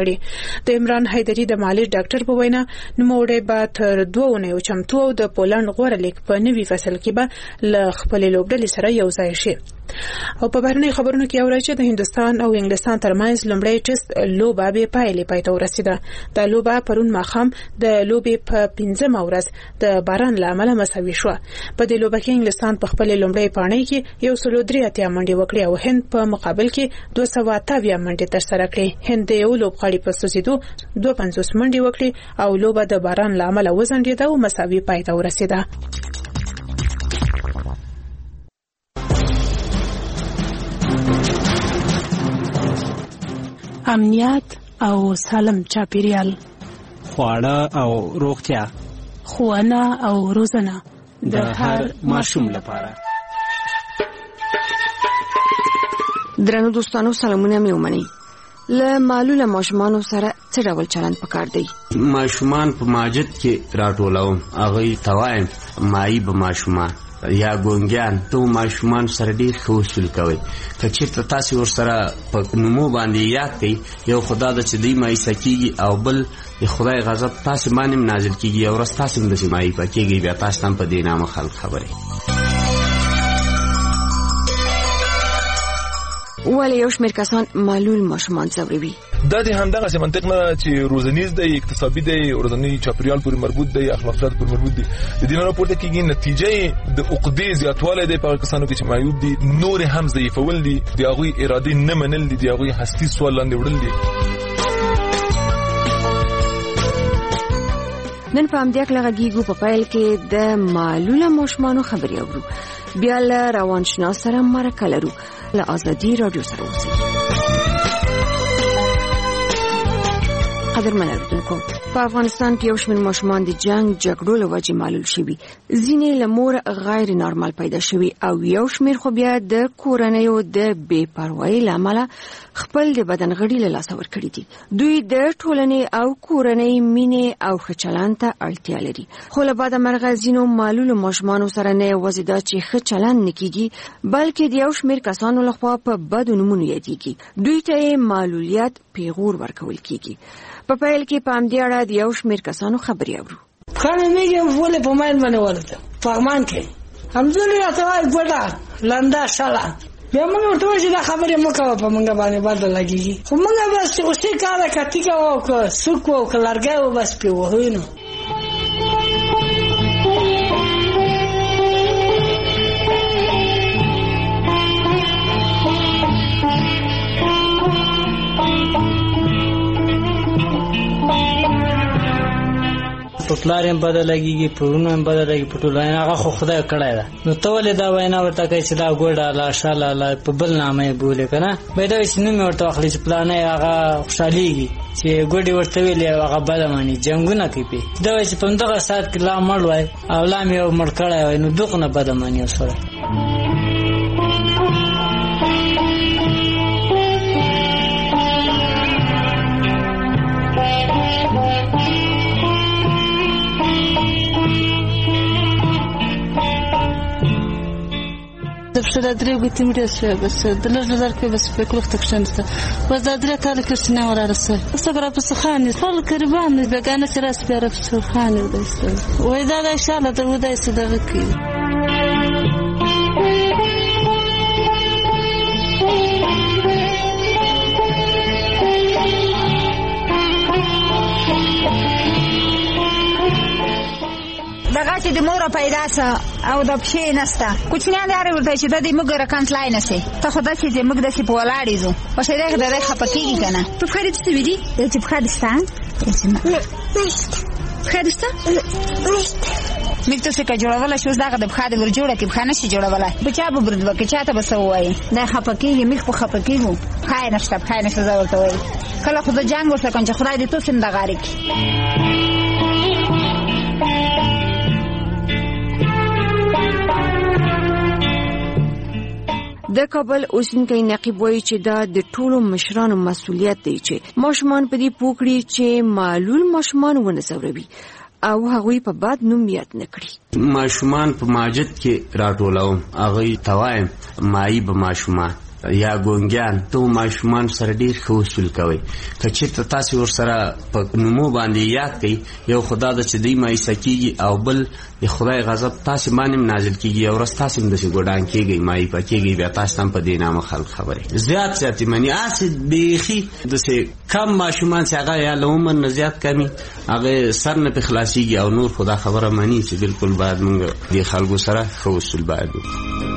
کړي. د عمران حیدری د مالي ډاکټر په وینا نوموړی به تر 2 اونیو چمتو او د پولند غوړه لیک په نوي فصل کې به له خپل لوبډلې سره یو ځای شي. او په بهرني خبرونو کې اوري چې د هندستان او انګلستان ترمنځ لومړی ټیسټ لوبه به پایلې پای ته ورسیده. د لوبه پرون ماښام د لوبې په 15مه ورځ د باران له امله مساوي شو. په دې لوبه کې انګلستان په خپل لومړی پاڼۍ کې 183 منډې وکړې او هند په مقابل کې 228 منډې ترسره کړې. هند یو لوبغاړي په سوزیدو 250 منډې وکړې او لوبه د باران له امله وځنډېده او مساوي پای ته ورسیده. امنیت او سالم چاپیریال، خواړه او روغتیا، ښوونه او روزنه د هر ماشوم لپاره. درنو دوستانو سلامونه مې ومنئ. له معلوله ماشومانو سره څه ډول چلند پکار دی؟ ماشومان په ماجد کې راټولوم، هغوی ته وایم مایب ماشومان یا ګونګیان، ته ماشومان سره ډېر ښه وصول کوئ. که چېرته تاسې ورسره په نومو باندې یاد کړئ، یو خدا ده چې دوی مایسه کېږي او بل د خدای غضب تاسې باندې هم نازل کېږي، یو ورځ تاسې هم داسې مایبه کېږئ، بیا تاسې هم په دې نامه خلک خبرې. ولې یو شمېر کسان معلول ماشومان ځوروي؟ دا د همدغه منطق نه چې روزنیز دی، اقتصادي دی، ورځنی چاپیریال پورې مربوط دی، اخلاقیات پورې مربوط دی. د دې نه راپورته کېږي نتیجه د عقدې زیاتوالی دی په کسانو کې چې معیوب دي، نور هم ضعیفول دي، د هغوی ارادې نه منل دي، د هغوی هستي سوال لاندې وړل دي. نن په همدې اړه غږیږو. په پیل کې د معلوله ماشومانو خبرې اورو، بیا له روانشناس سره مرکه لرو. له آزادي رادیو سره اوسئ. قدرمن اوریدونکو، په افغانستان کې یو شمېر ماشومان د جګړو له وجې معلول شوي، ځینې له مور غیر نارمل پیدا شوي او یو شمېر خو بیا د کورنیو د بې پروایۍ له امله خپل د بدن غړي له لاسه ورکړي دي. دوی د ټولنې او کورنۍ مینې او ښه چلند ته اړتیا لري. خو له بده مرغه ځینو معلولو ماشومانو سره نه یوازې دا چې ښه چلند نه کېږي، بلکې د یو شمېر کسانو لخوا په بدو نومونو یادېږي. دوی ته یې معلولیت پیغور ورکول کېږي. په پیل کې په همدې اړه د یو شمېر کسانو خبرې اورو. خانه میگم ولې په ماین باندې ولته فرمان کې همزولې راته ګوډه لنده شاله بیا موږ ورته وایو دا خبرې مو کوه په موږ باندې بد لګېږي. خو موږ بس اوسې کاره کتي کوو او که سوک او که لرګی و بس پې وهو نو. په پلار هم بده لګېږي، په وروڼو هم بده لګي، په ټولو هغه خو خدای کړی ده. نو ته ولې دا وینا ورته کوې چې دا ګوډه لا شاله لا په بل نامه یې بولې که نه؟ باید دا وایي چې نوم یې ورته واخلي چې پلانی هغه خوشحالېږي چې ګوډې ورته ویلې هغه بده ماني، جنګونه کوي پې. دا وایي چې په همدغه ساعت کې لا مړ وای او لا مې یو مړ کړی وای، نو دوغ نه بده ماني ورسره. Przed drugim mresle, bas dlaczego zarkę bas pekluch tak często. Bas zadre kale krzna wara rasa. Sagra poskhani, fal karban begana siras biarab sukhani dayst. Wida da inshallah da wida sidaqki. دغه چې د مور پیدا سه او د پښې نسته کوچنیان یې ورته چې د دې موږ رکانسلای نشي ته خو داسې چې موږ داسې په ولاړې زو په شې دغه د خپه کېږي که نه په بخاري څه ویلي چې بخاري ستا بخاري ستا موږ ته څه جوړولی شي اوس دغه د بخاري ور جوړه کړي بخا نشي جوړولی په چا به برد وکړي چا ته به څه ووایي دا خپه کېږي موږ خو خپه کېږو بخا یې نشته بخا یې نشته زه ورته وایي کله خو زه جنګ ورسره کوم چې خدای دې توفیم د غارې کړي. د کابل اوسنی نقیب وایي چې دا د ټولو مشرانو مسؤلیت دی چې ماشومان په دې پوکړي چې معلول ماشومان ونه ځوروي او هغوی په بد نوم یاد نه کړي. ماشومان په ماجد کې راټولوم، هغوی ته وایم مایب ماشومان یا ګونګیان ته ماشومان سره ډیر ښه وصول کوي. که چېرته تاسې ورسره په نومو باندې یاد کړئ، یو خدا د چې دوی مایوسه کېږي او بل د خدای غضب تاسې باندې هم نازل کېږي، یو ورځ تاسې هم داسې ګوډان کېږئ، مایوسه کېږئ، بیا تاسې ته هم په دې نامه خلک خبرې زیات مني. هسې بیخي داسې کم ماشومان چې هغه یا له عمر نه زیات کمي هغه سر نه پې خلاصېږي او نور خو دا خبره مني چې بلکل باید موږ دې خلکو سره ښه اصول باید وکړو.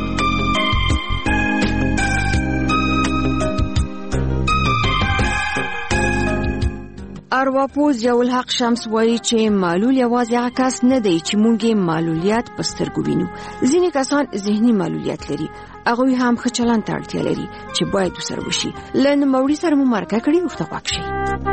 ارواپوه ضیاءالحق شمس وایي چې معلول یوازې هغه کس نه دی چې موږ یې معلولیت په سترګو وینو. ځینې کسان ذهني معلولیت لري، هغوی هم ښه چلند ته اړتیا لري چې باید ورسره وشي. له نوموړي سره مو مرکه کړې، ورته غوږ شئ.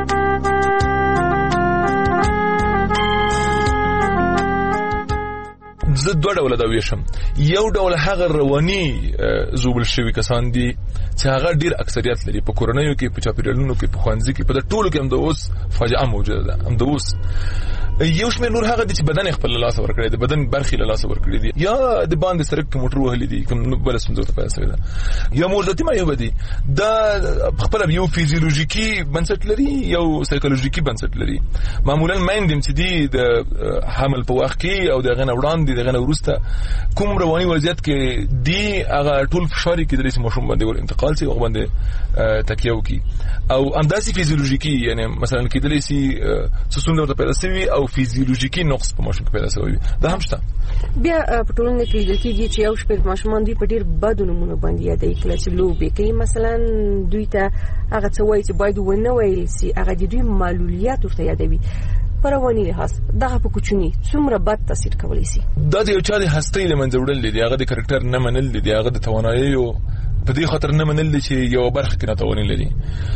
زه دوه ډوله دا ویشم. یو ډول هغه رواني زوبل شوي کسان دي چې هغه ډیر اکثریت لري په کورنیو کې، په چاپیریالونو کې، په ښوونځي کې، په ټولو کې هم د اوس فاجعه موجوده ده. هم د اوس یو شمېر نور هغه دي چې بدن خپل له لاسه ورکړی دی، بدن برخې له لاسه ورکړي دي، یا د باندې سړک کې موټر وهلي دي، کوم بله ستونزه ورته پیدا شوې ده، یا موردتي معیوبه دي. دا خپله یو فیزیولوژیکي بنسټ لري، یو سایکولوژیکي بنسټ لري. معمولا میندې چې دي د حمل په وخت کې او د هغې نه وړاندې، د هغې نه وروسته کوم رواني وضعیت کې دي، هغه ټول فشار یې کېدلی شي ماشوم باندې ور انتقال شي، هغه باندې تکیه وکړي. او همداسې فیزیولوژیکي، یعنې مثلا کېدلی شي څه ستونزه ورته پیدا شوي او فیزیولوژیکي نقص په ماشوم کې پیدا شوی، دا هم شته. بیا په ټولنه کې لیدل کېږي چې یو شمېر ماشومان دوی په ډېر بدو نومونو باندې یادوي. کله چې لوبې کوي مثلا دوی ته هغه څه وایي چې باید ونه ویل شي، هغه د دوی معلولیت ورته یادوي. په رواني لحاظ دغه په کوچني څومره بد تاثیر کولی شي؟ دا د یو چا د هستۍ له منځه وړل دي، هغه د کرکټر نه منل دي، هغه د تواناییو په دې خاطر نه منل دي چې یو برخه کې ناتواني لري،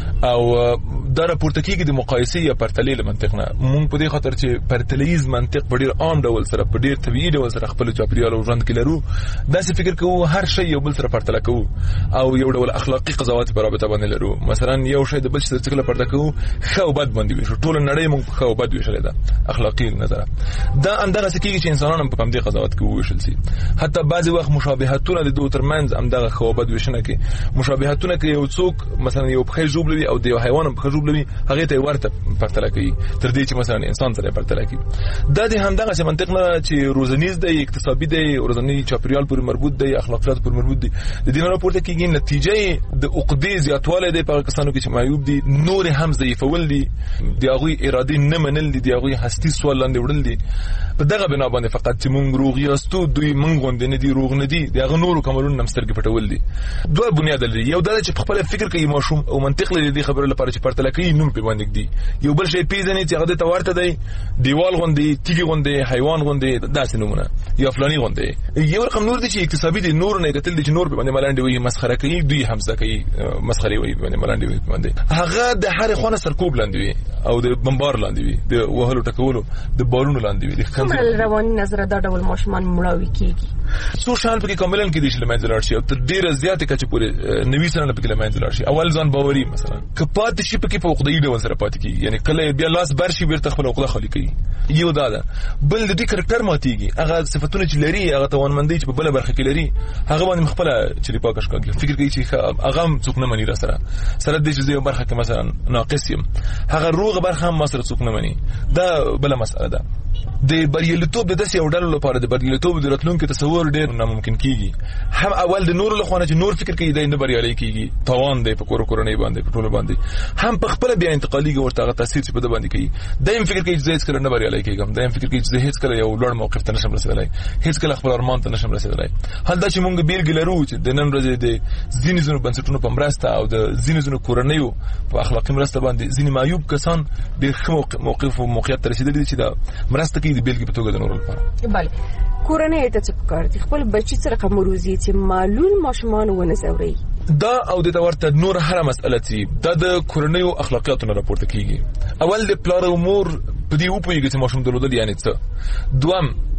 او دا راپورته کېږي د مقایسې یا پرتلې له منطق نه. مونږ په دې خاطر چې پرتلیز منطق په ډېر عام ډول سره، په ډېر طبیعي ډول سره خپل چاپیریال او ژوند کې لرو، داسې فکر کوو هر شی یو بل سره پرتله کوو او یو ډول اخلاقي قضاوت په رابطه باندې لرو. مثلا یو شی د بل سره څنګه پرتله کوو، ښه او بد باندې ویشو، ټول نړۍ مونږ ښه او بد ویشلې ده اخلاقي نظر. دا همدغسې کېږي چې انسانان هم په همدې قضاوت کې وویشل شي. حتی بعضې وخت مشابهتونه د دوی ترمنځ همدغه ښه او بد ویشنه کې مشابهتونه کې یو څوک مثلا یو پښې ژوبلوي او د یو حیوان هم پښې ژوبلوي، هغې ته یې ورته پرتله کوي تر دې چې مثلا انسان سره یې پرتله کوي. دا د همدغسې منطق نه چې روزنیز دی، اقتصادي دی، ورځني چاپیریال پورې مربوط دی، اخلاقیات پورې مربوط دی، د دې نه راپورته کېږي نتیجه د عقدې زیاتوالی دی په هغه کسانو کې چې معیوب دي، نور هم ضعیفول دي، د هغوی ارادې نه منل دي، د هغوی هستي سوال لاندې وړل دي. په دغه بنا باندې فقط چې مونږ روغ یاستو، دوی مونږ غوندې نه دي، روغ نه دي، د هغه نورو کمالونو نه هم سترګې پټول دي. دوه بنیاد لري، یو دا چې په خپله فکر کوي ماشوم او منطق لري دې خبرو لپاره چې پرتله کوي، نوم پرې باندې ږدي. یو بل شی پېژني چې هغه ته ورته دی، دیوال غوندې، تیږې غوندې، حیوان غوندې، داسې نومونه، یا فلاني غوندې. یو رقم نور دی چې اکتسابي دی، نور نه کتل دي چې نور پرې باندې ملنډې وایي، مسخره کوي، دوی هم زده کوي مسخرې وایي باندې ملنډې وایي باندې. هغه د هرې خوا نه سرکوب لاندې وي او د بمبار لاندې وي، د وهلو ټکولو د بارونو لاندې وي. کومه رواني نظره دا ډول ماشومان مړاوي کېږي؟ څو شیان پکې کاملاً کېدای شي له منځه لاړ شي او تر ډېره زیاتې کچې پورې 90 سلنه پکې له منځه لاړ شي. اول ځان باوري مثلا که پاتې شي پکې په عقده‌يي ډول سره پاتې کېږي، یعنې کله بیا لاس بر شي بیرته خپله عقده خالي کوي. یو دا ده. بل د دې کرکټر ماتېږي، هغه صفتونه چې لري، هغه توانمندۍ چې په بله برخه کې لري، هغه باندې خپله چلې پاکه ښکاږي، فکر کوي چې هغه هم څوک نه مني را سره د دې چې زه یو برخه کې مثلا ناقص یم، هغه روغه برخه هم ما سره څوک نه مني. دا بله مسئله ده. د بریالیتوب د داسې یو ډلو لپاره د بریالیتوب د راتلونکي تصور ډېر ناممکن کېږي. هم اول د نورو له خوا نه چې نور فکر کوي دی نه بریالی کېږي، تاوان دی په کورنۍ باندې، په ټولو باندې. هم په خپله بیا انتقالېږي ورته هغه تاثیر چې په ده باندې کوي. دا هم فکر کوي چې زه هېڅکله نه بریالی کېږم، دا هم فکر کوي چې زه هېڅکله یو لوړ موقف ته نشم رسېدلی، هېڅکله خپل ارمان ته نشم رسېدلی. حال دا چې مونږ بېلګې لرو چې د نن ورځې د ځینې بنسټونو په مرسته او د ځینې کورنیو په اخلاقي مرسته باندې ځینې معیوب کسان ډېر ښه موقف او موقعیت ته رسېدلي دي چې دا مرسته کوي د بېلګې په توګه د نورو لپاره. بله کورنۍ ته څه پکار دي خپل بچي سره کوم روزي چې معلول ماشومان ونه زوري؟ دا او د ورته نور هر مسئله چې دا د کورنیو اخلاقیاتو نه راپورته کیږي. اول د پلار او مور په دې وپوهیږي چې ماشوم درلودل یعنی څه. دوم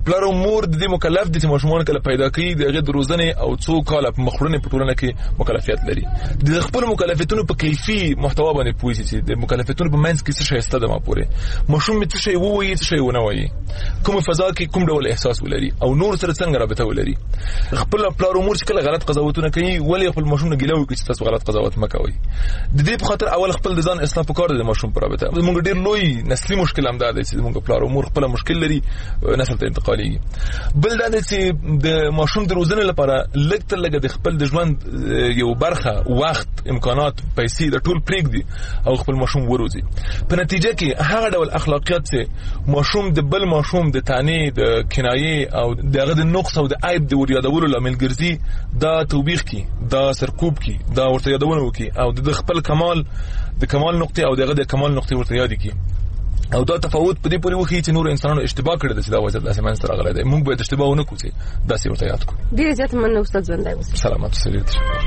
پلار او مور د دې مکلف دي چې ماشومان کله پیدا کوي دغه د روزنې او څو کال په مخړنې په ټولنه کې مکلفیت لري د خپل مکلفیتونو په کیفي محتوا باندې پوي چې د مکلفیتونو په منځ کې څه شی ستده ما پوره ماشوم څه شی وایي څه شی ونه وایي کوم فضا کې کوم ډول احساس ولري او نور سره څنګه رابطه ولري خپل پلار او مور چې کله غلط قضاوتونه کوي ولې خپل ماشوم نه ګیلو کوي چې تاسو غلط قضاوت مکوئ د دې په خاطر اول خپل ځان اصلاح وکړئ د ماشوم پر رابطه موږ ډیر لوی نسلي مشکل هم دا دی چې موږ پلار او مور خپل مشکل لري نسل ته انتقالي بل دا چې د ماشوم د روزنې لپاره لږ تر لږه د خپل د ژوند یو برخه وخت امکانات پیسې د ټول پریږدي او خپل ماشوم وروزي په نتیجه کې هغه ډول اخلاقیات چې ماشوم د بل ماشوم د تانه د کنایه او دغه د نقص او د عیب د وريادولو لامل ګرځي دا توبېخ کی دا سرکوب کی دا ورته یادونه وکي او د خپل کمال نقطه او دغه د کمال نقطه ورته یاد کی او دا تفاوت په دې پورې وخی چې نور انسانانو اشتباه کړی چې دا وجه د اسمان سره غلې ده موږ به اشتباه ونه کوو دا سی ورته یاد کو ډیر زیات مننه استاد ژوندای اوسه سلامات سلام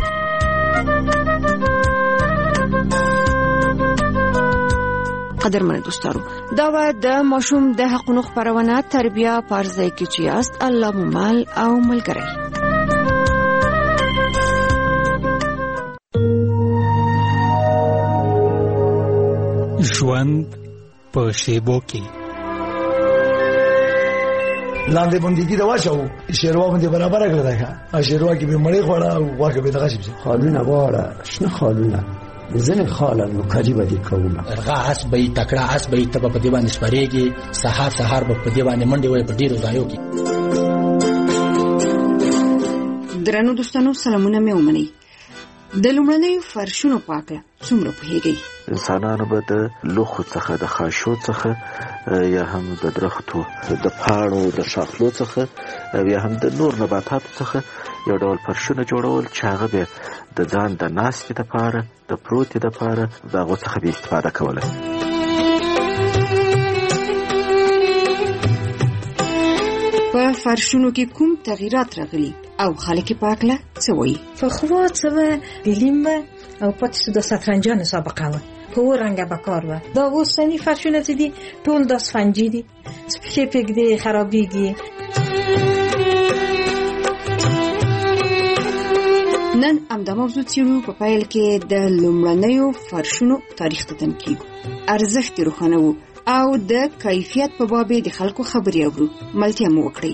قدرمن دوستانو دا و د ماشوم د حقوقو خبرونه تربیه پارځای کې چې است الله ممال او ملګری ژوند په شیبو کې لاندې باندې دي دا واچو شیروا باندې برابر کړل دا شیروا کې به مړی خوړه او واکه به دغه شي خالونه واړه شنه خالونه زنه خاله نو کړي به دي کومه ارغا اس به تکړه اس به تب په دی باندې سپریږي سحر به په دی باندې منډي وي په ډیرو ځایو کې درنو دوستانو سلامونه مې ومني د لومړنیو فرشونو پاکه څومره پوهیږي انسانانو به د لوخو څخه د خاشو څخه یا هم د درختو د پاڼو د شاخلو څخه یا هم د نور نباتاتو څخه یو ډول فرشونه جوړول چې هغه به د ځان د ناستې لپاره د پروتې لپاره دغه څخه به استفاده کوله په فرشونو کې کوم تغیرات راغلي او خلک پاکله څه وایي فخوا څه لیمه او پاتې د ساترنجان سابقه و په ورنګه بکار و دا اوسنی فرشونه چې دي ټول د سفنجي دي سپکې پکې خرابېږي نن همدا موضوع څېړو په پیل کې د لومړنیو فرشونو تاریخ ته تم کیږو ارزښت روښانه وو او د کیفیت په باب د خلکو خبرې اورو ملتیا مو وکړئ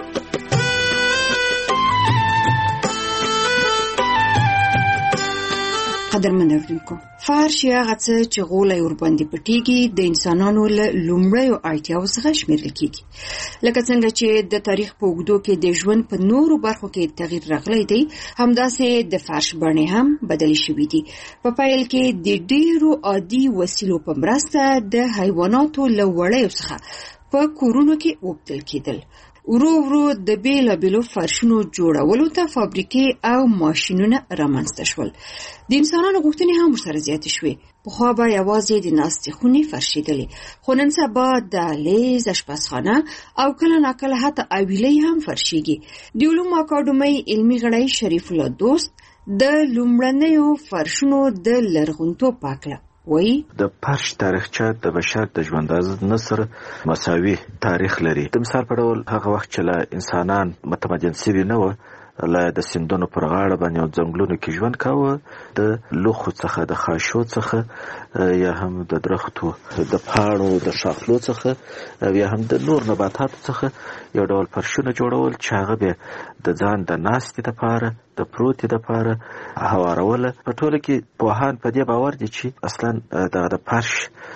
قدرمن اوریدونکو فرش یا غڅه چې غولای ور باندې پټیږي د انسانانو له لومړیو اړتیاو څخه شمیرل کیږي لکه څنګه چې د تاریخ په اوږدو کې د ژوند په نورو برخو کې تغییر راغلی دی همداسې د فرش بڼې هم بدلې شوې دي په پیل کې د ډیرو عادي وسیلو په مرسته د حیواناتو له وړیو څخه په کورونو کې وپتل کېدل ورو د بیلابیلو فرشونو جوړولو ته فابریکې او ماشینونه رامنځته شول د انسانانو غوښتنې هم ورسره زیاتې شوې پخوا به یوازې د ناستې خونې فرشېدلې خو نن سبا دهلیز اشپزخانه او کله ناکله حتی اویلې هم فرشېږي د علومو اکاډمۍ علمي غړی شریف الله دوست د لومړنیو فرشونو د لرغونتوب په هکله وای د فرش تاریخچه د بشر د ژونداز نسر مساوي تاریخ لري د مثال په ډول هغه وخت چې لا انسانان متمدن سوي نه و لا د سیندونو پر غاړه باندې او ځنګلونو کې ژوند کاوه د لوخو څخه د خاشو څخه یا هم د درختو د پاڼو د شاخلو څخه یا هم د نور نباتاتو څخه یو ډول فرشونه جوړول چې هغه به د ځان د ناستې لپاره د پروتې لپاره هواروله په ټوله کې پوهان په دې باور دي چې اصلا د فرش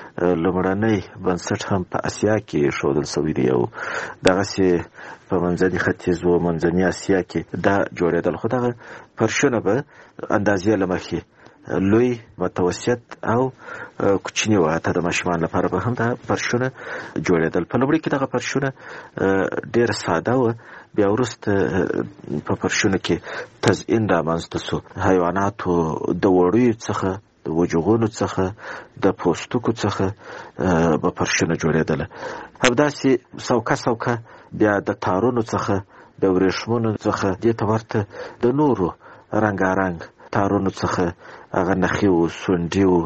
لومړنی بنسټ هم په اسیا کې ښودل شوی دی او دغسې په منځني ختیځ او منځني اسیا کې دا جوړېدل خو دغه فرشونه به اندازې له مخې لوی متوسط او کوچنی و حتی د ماشومان لپاره به هم دا فرشونه جوړېدل په لومړي کې دغه فرشونه ډېر ساده و بیا وروسته په فرشونو کې تزئین رامنځته سو حیواناتو د وړیو څخه د وجغونو څخه د پوستکو څخه به فرشونه جوړېدله همداسې څوکه بیا د تارونو څخه د ورېښمونو څخه دې ته ورته د نورو رنګارنګ تارونو څخه هغه نخي و سونډي و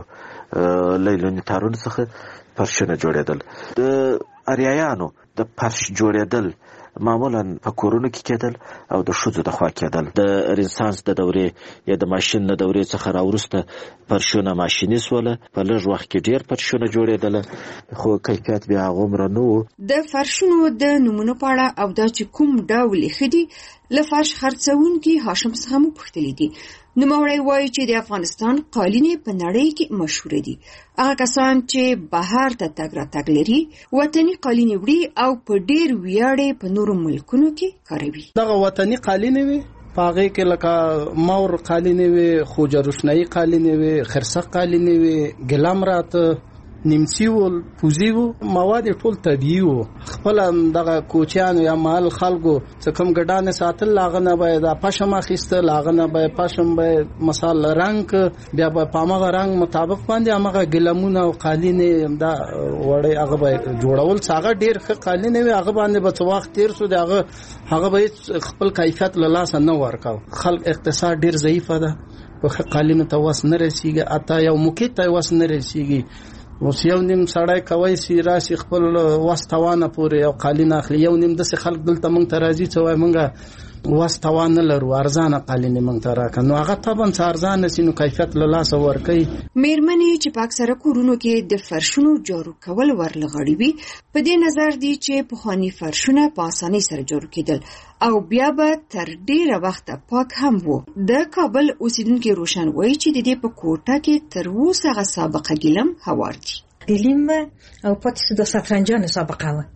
لیلوني تارونو څخه فرشونه جوړېدل د اریایانو د فرش جوړېدل معمولا په کورونو کې کېدل او د ښځو د خوا کېدل. د رنسانس د دورې یا د ماشین د دورې څخه راوروسته فرشونه ماشیني سوله، په لږ وخت کې ډېر فرشونه جوړېدل، خو کیفیت بیا هغومره نه و. د فرشونو د نومونو په اړه او دا چې کوم ډول یې ښه دي له فرش خرڅونکي هاشم څخه مو پوښتلي دي. نوموړی وایي چې د افغانستان قالینې په نړۍ کې مشهوره دي. هغه کسان چې بهر ته تګ راتګ لري وطني قالینې وړي او په ډېر ویاړ په نورو ملکونو کې کاروي. دغه وطني قالینې وي پاغه کې لکه مور قالینې وي، خوجه روشنايي قالینې وي، خرسق قالینې وي، ګلامرات، نیمڅي ول، پوزي وو، مواد ټول طبيعي وو. خپل دغه کوچیان یا مال خلکو څه کوم ګډانه ساتل لاغنه به د پښم اخیسته، لاغنه به پښم به مثال رنگ بیا به پامغه رنگ مطابق باندې هغه ګلمونه او قالینې دا وړي هغه به جوړول. څنګه ډیر ښه قالینې وي هغه باندې به څو وخت تیر سو هغه به خپل کیفیت له لاس نه ورکاو. خلک اقتصاد ډیر ضعیف ده، په قالینو ته وس نه رسیږي، اته یو موکي ته وس نه رسیږي. اوس یو نیم سړی کوي سی راسي خپل واستوانه پورې او قالین اخلي. یو نیم د خلک دلته مونږ ته راځي چې وای مونږه واستوانه لرو، ارزانه قالین مونږ ته راکړه. نو هغه طبعا ارزانه سينو کیفیت له لاس ورکي. میرمنې چې په اکثره کورونو کې د فرشونو جارو کول ورلغړي وي، په دې نظر دي چې پخوانی فرشونه په اسانۍ سره جارو کېدل او بیا به تر ډیره وخته پاک هم وو. د کابل اوسیدونکو روشن وایي چې د دې په کوټه کې تر اوسه هغه سابقه ګلم هوار دي. ګلیم او پاتې د ساترنجان سابقه و.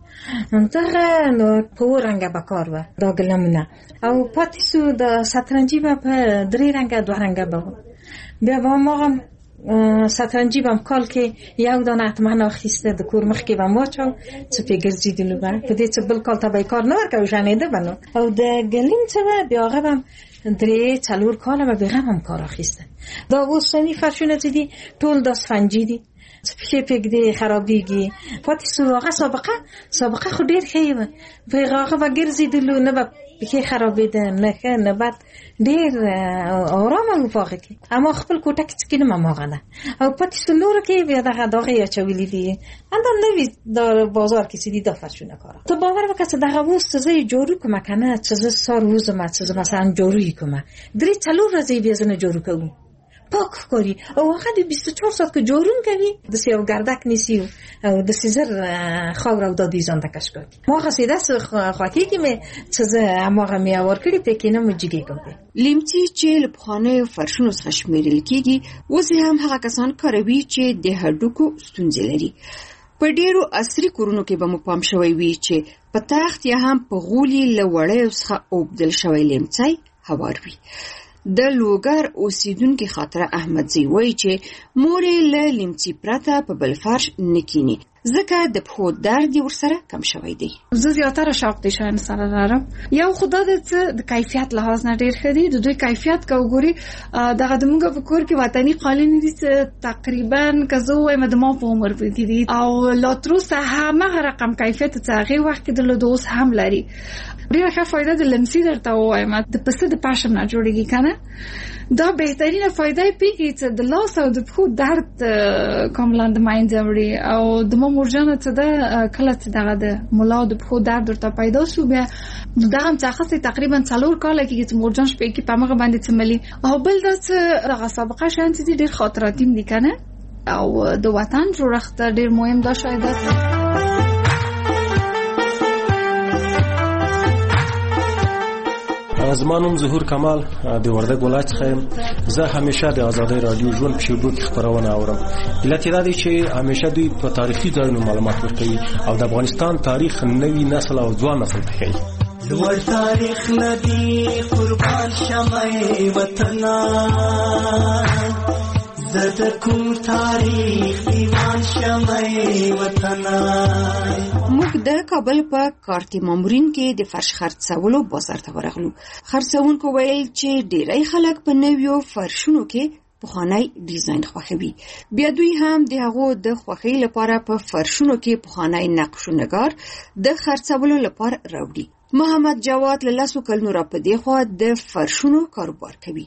دغه نو په رنګه بکار و دا ګلمونه او پاتې د ساترنجي په درې رنګه دوه رنګه به بیا به ما ساترنجی بام کال کې یو دانه اتمنه اخیسته د کور مخ کې بام واچو چې په ګرځیدلو به په دې چې بل کال ته به کار نه ورکو ژنیده بنو او د ګلیم څه بیا هغه بام درې څلور کال به بغیر هم کار اخیسته. دا اوسنی فرشونه چې دي ټول د سفنجی دي، په پګدي خرابيږي. پاتې هغه سابقه خو ډیر ښه و، په هغه به ګرځیدلو نه به بخي خرابېده نه بعد ډیر آرام او فاقه کې اما خپل کوټه کې څکینه ماغه ده او پاتې نور کې بیا دغه یا چويلي دي اندام نوي د بازار کې سيدي د فرشونه کار ته باور وکړه دغه وست زه جوړو کوم کنه چې سار روز ما چې مثلا جوړوي کوم درې څلور ورځې بیا زنه جوړو کوم پاک کاری او هغه د 24 ساعت کې جوړون کوي د سیو ګردک نسی او د سیزر خاور او د دیزان د کشکو ما خاصیده خواکی کې مې چې ما مې اور کړی په کې نه مجګي کوم لیمتي چې له بخانه فرشونو څخه شمیرل کېږي وزه هم هغه کسان کاروي چې د هډوکو ستونزې لري. په ډیرو عصري کورونو کې به مو پام شوی وي چې په تخت یا هم په غولي لوړې څخه اوبدل شوی لیمڅي هوار وي. د لوګر اوسیدونکو خاطر احمدزی وایي چې مورې له لیمڅي پرته په بل فرش نکینی ځکه د پښو درد ورسره کم شوی دی. زه زیاتره شوق دي شاین سره لرم. یو خدای دې د کیفیت لحاظ نه ډیر ښه دي. د دوی کیفیت کا وګوري دغه د موږ په کور کې وطني قالین دي تقریبا کزو وایم د ما په عمر کې دي او لاتروس همغه رقم کیفیت څنګه وخت کې د لودوس هم لري. ډیره ښه فائدہ د لمسی درته وایم د پسه د پاشم نه جوړیږي کنه دا بهترینه فائدہ پیږي چې د لاس او د پښو درد کوملاند مایند وړي او د مورجانه ته د کله چې دغه د مولا د پښو درد ورته پیدا شو بیا دغه څخه تقریبا 4 کال کې چې مورجان شپې کې پامغه باندې تملي او بل دغه سابقه شان چې ډیر خاطراتي دي کنه او د وطن جوړښت ډیر مهم ده شاید زمانم ظهور کمال د وردګ ولایت څخه زه همیشه د آزادۍ رادیو ژوند په شیدو کې خبرونه اورم. علت دا دی چې همیشه دوی په تاریخي ځایونو معلومات ورکوي او د افغانستان تاریخ نوي نسل او ځوان نسل ته ښیي. لوړ تاریخ ندی قربان شمعې وطنا زه کوم تاریخ دیوان شمعې وطنا. موږ د کابل په کارتي مامورین کې د فرش خرڅولو بازار ته ورغلو. خرڅونکو ویل چې ډیری خلک په نویو فرشونو کې پخوانی ډیزاین خوښوي. بیا دوی هم د هغو د خوښۍ لپاره په فرشونو کې پخوانی نقش و نگار د خرڅولو لپاره راوړي. محمد جواد له 10 کلونو را په دې خوا د فرشونو کاروبار کوي.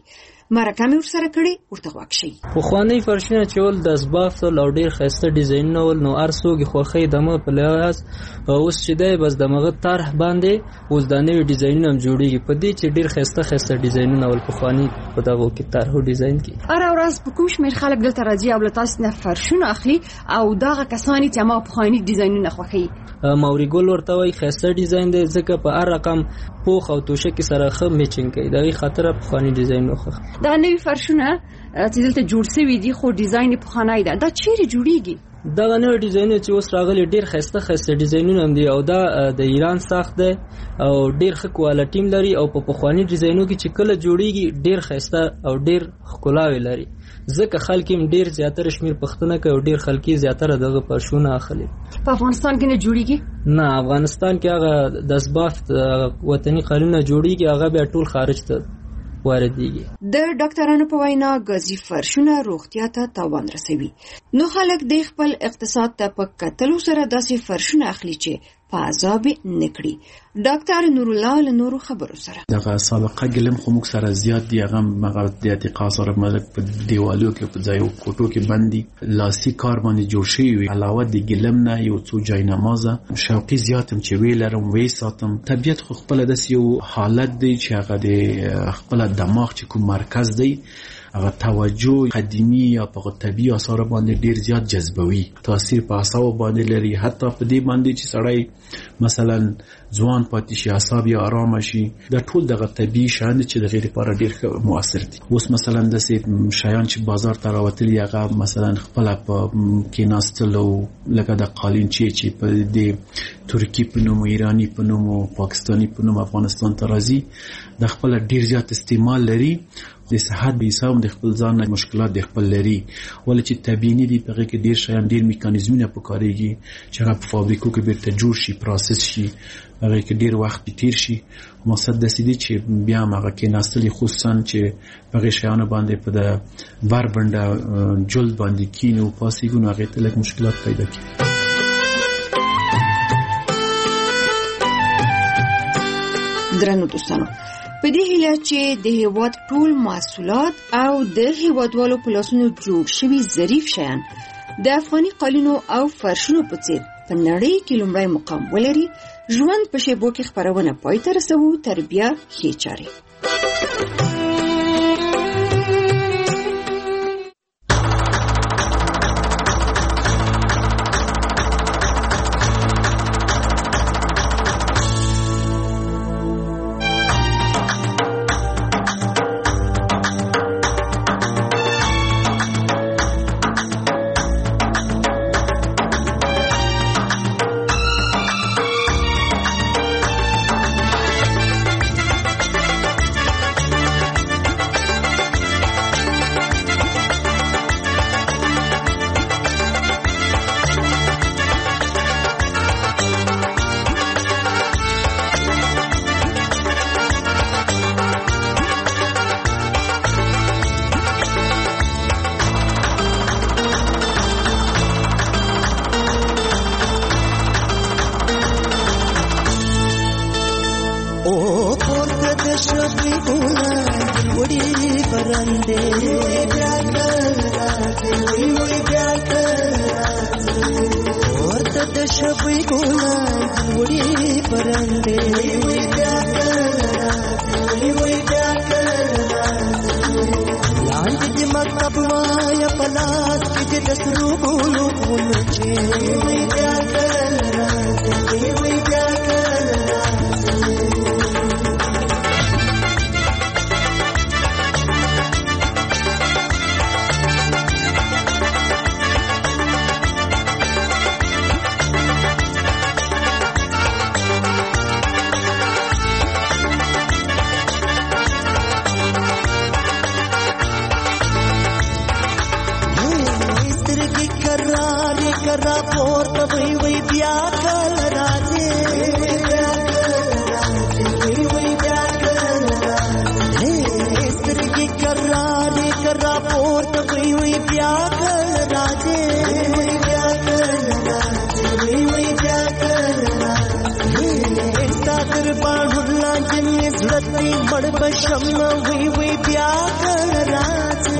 مرکه مې ورسره کړې، ورته غوږ شئ. پخواني فرشونه چې ول د اسباف ول او ډېر ښایسته ډیزاینونه ول، نو هر څوک یې خوښوي د مغه په لحاظ. اوس چې دی بس د مغه طرح باندې اوس دا نوي ډیزاینونه هم جوړېږي، په دې چې ډېر ښایسته ښایسته ډیزاینونه ول پخواني په دغو کې طرحو ډیزاین کې. هره ورځ په کوم شمېر خلک دلته راځي او له تاسو نه فرشونه اخلي او دغه کسان چې ما پخواني ډیزاینونه خوښوي؟ موري ګل ورته وایي ښایسته ډیزاین دی ځکه په هر رقم پوخ او توشکې سره ښه میچینګ کوي، دغې خاطره پخواني ډیزاین وخوښ. دا نوي فرشونه چې دلته جوړ شوي دي خو ډیزاین یې پخوانی ده، دا چیرې جوړیږي؟ دغه نوي ډیزاینونه چې اوس راغلي ډېر ښایسته ښایسته ډیزاینونه هم دي او دا د ایران ساخت دی او ډېر ښه کوالټي لري او په پخواني ډیزاینونو کې چې کله جوړیږي ډېر ښایسته او ډېر ښکلاوې لري، ځکه خلک هم ډېر زیاتره شمېر پښتنه کوي او ډېر خلک یې زیاتره دغه فرشونه اخلي. په افغانستان کې نه جوړیږي؟ نه، افغانستان کې هغه د اسباف وطني قالونه جوړیږي، هغه بیا ټول خارج ته واردېږي. د ډاکټرانو په وینا غازي فرشونه روغتیا ته تاوان رسوي، نو خلک د خپل اقتصاد ته په کتلو سره داسې فرشونه اخلي چې په عذاب نکړي. ډاکټر نور الله له نورو خبرو سره دغه سابقه ګلم خو موږ سره زیات دی، هغه مغه د اعتقاد سره ملک په دیوالو کې په ځای او کوټو کې باندې لاسي کار باندې جوړ شوی وي. علاوه د ګلم نه یو څو جای نمازه شوقي زیاتم چې ویلرم وې ساتم. طبيعت خو خپل د یو حالت دی چې هغه د خپل دماغ چې کوم مرکز دی هغه توجه قدیمی یا په طبیعي آثار باندې ډیر زیات جذبوي، تاثیر په اعصاب باندې لري، حتی په دې باندې چې سړی مثلا ځوان پاتې شي، اعصاب یې آرام شي. د ټول دغه طبیعي شیان چې د غیر لپاره ډیر مؤثر دي. اوس مثلا د شیان چې بازار ته راوتلي هغه مثلا خپل په کیناستلو لکه د قالین چې په دې ترکی په نوم، ایرانی په نوم او پاکستانی په نوم افغانستان ته راځي، د خپل ډیر زیات استعمال لري. د صحت به حساب د خپل ځان مشکلات د خپل لري، ولې چې طبيعي دي په کې ډیر شیان ډیر میکانیزمونه پکاريږي چې هغه په فابریکو کې بیرته جوړ شي، پروسس شي، هغه کې ډیر وخت تیر شي. مقصد د سې دي چې بیا هغه کې ناستلي خصوصا چې هغه شیان باندې په د بربنده جلد باندې کینو پاسيګونو هغه ته لږ مشکلات پیدا کوي. درنو دوستانو، په دې هیله چې د هیواد ټول محصولات او د هیوادوالو په لاسونو جوړ شوي ظریف شیان د افغاني قالینو او فرشونو په څیر په نړۍ کې لومړی مقام ولري، ژوند په شیبو کې خپرونه پای ته رسوو. تربیه ښې چارې. کرا پورته وی بیا کل راځي در باڼو لاندې مې زړه دی مړ به شم وی وی بیا کله راځې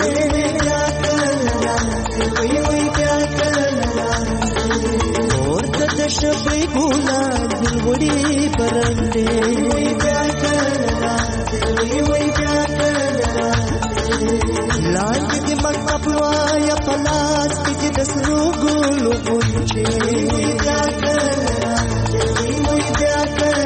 وی بیا کله راځې ورته د شپې ګلان دل وړي پرندې وی بیا کله راځې وی بیا کله راځې لاندې د مکتب وایا په لاس کې د سرو ګلو غونچې وی بیا کله راځې وی بیا کله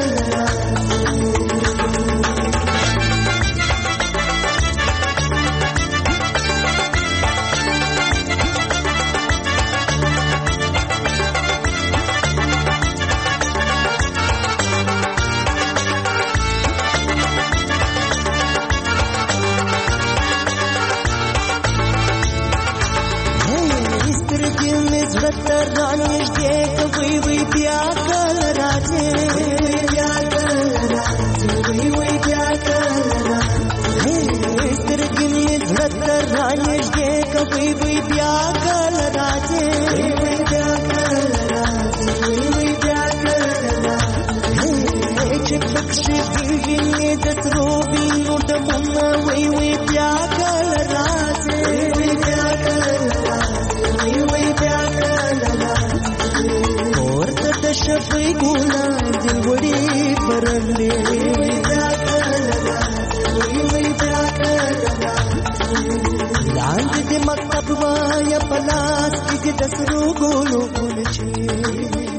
لاندې د مکتب وایا پلاس کې د سرو ګلو غونچې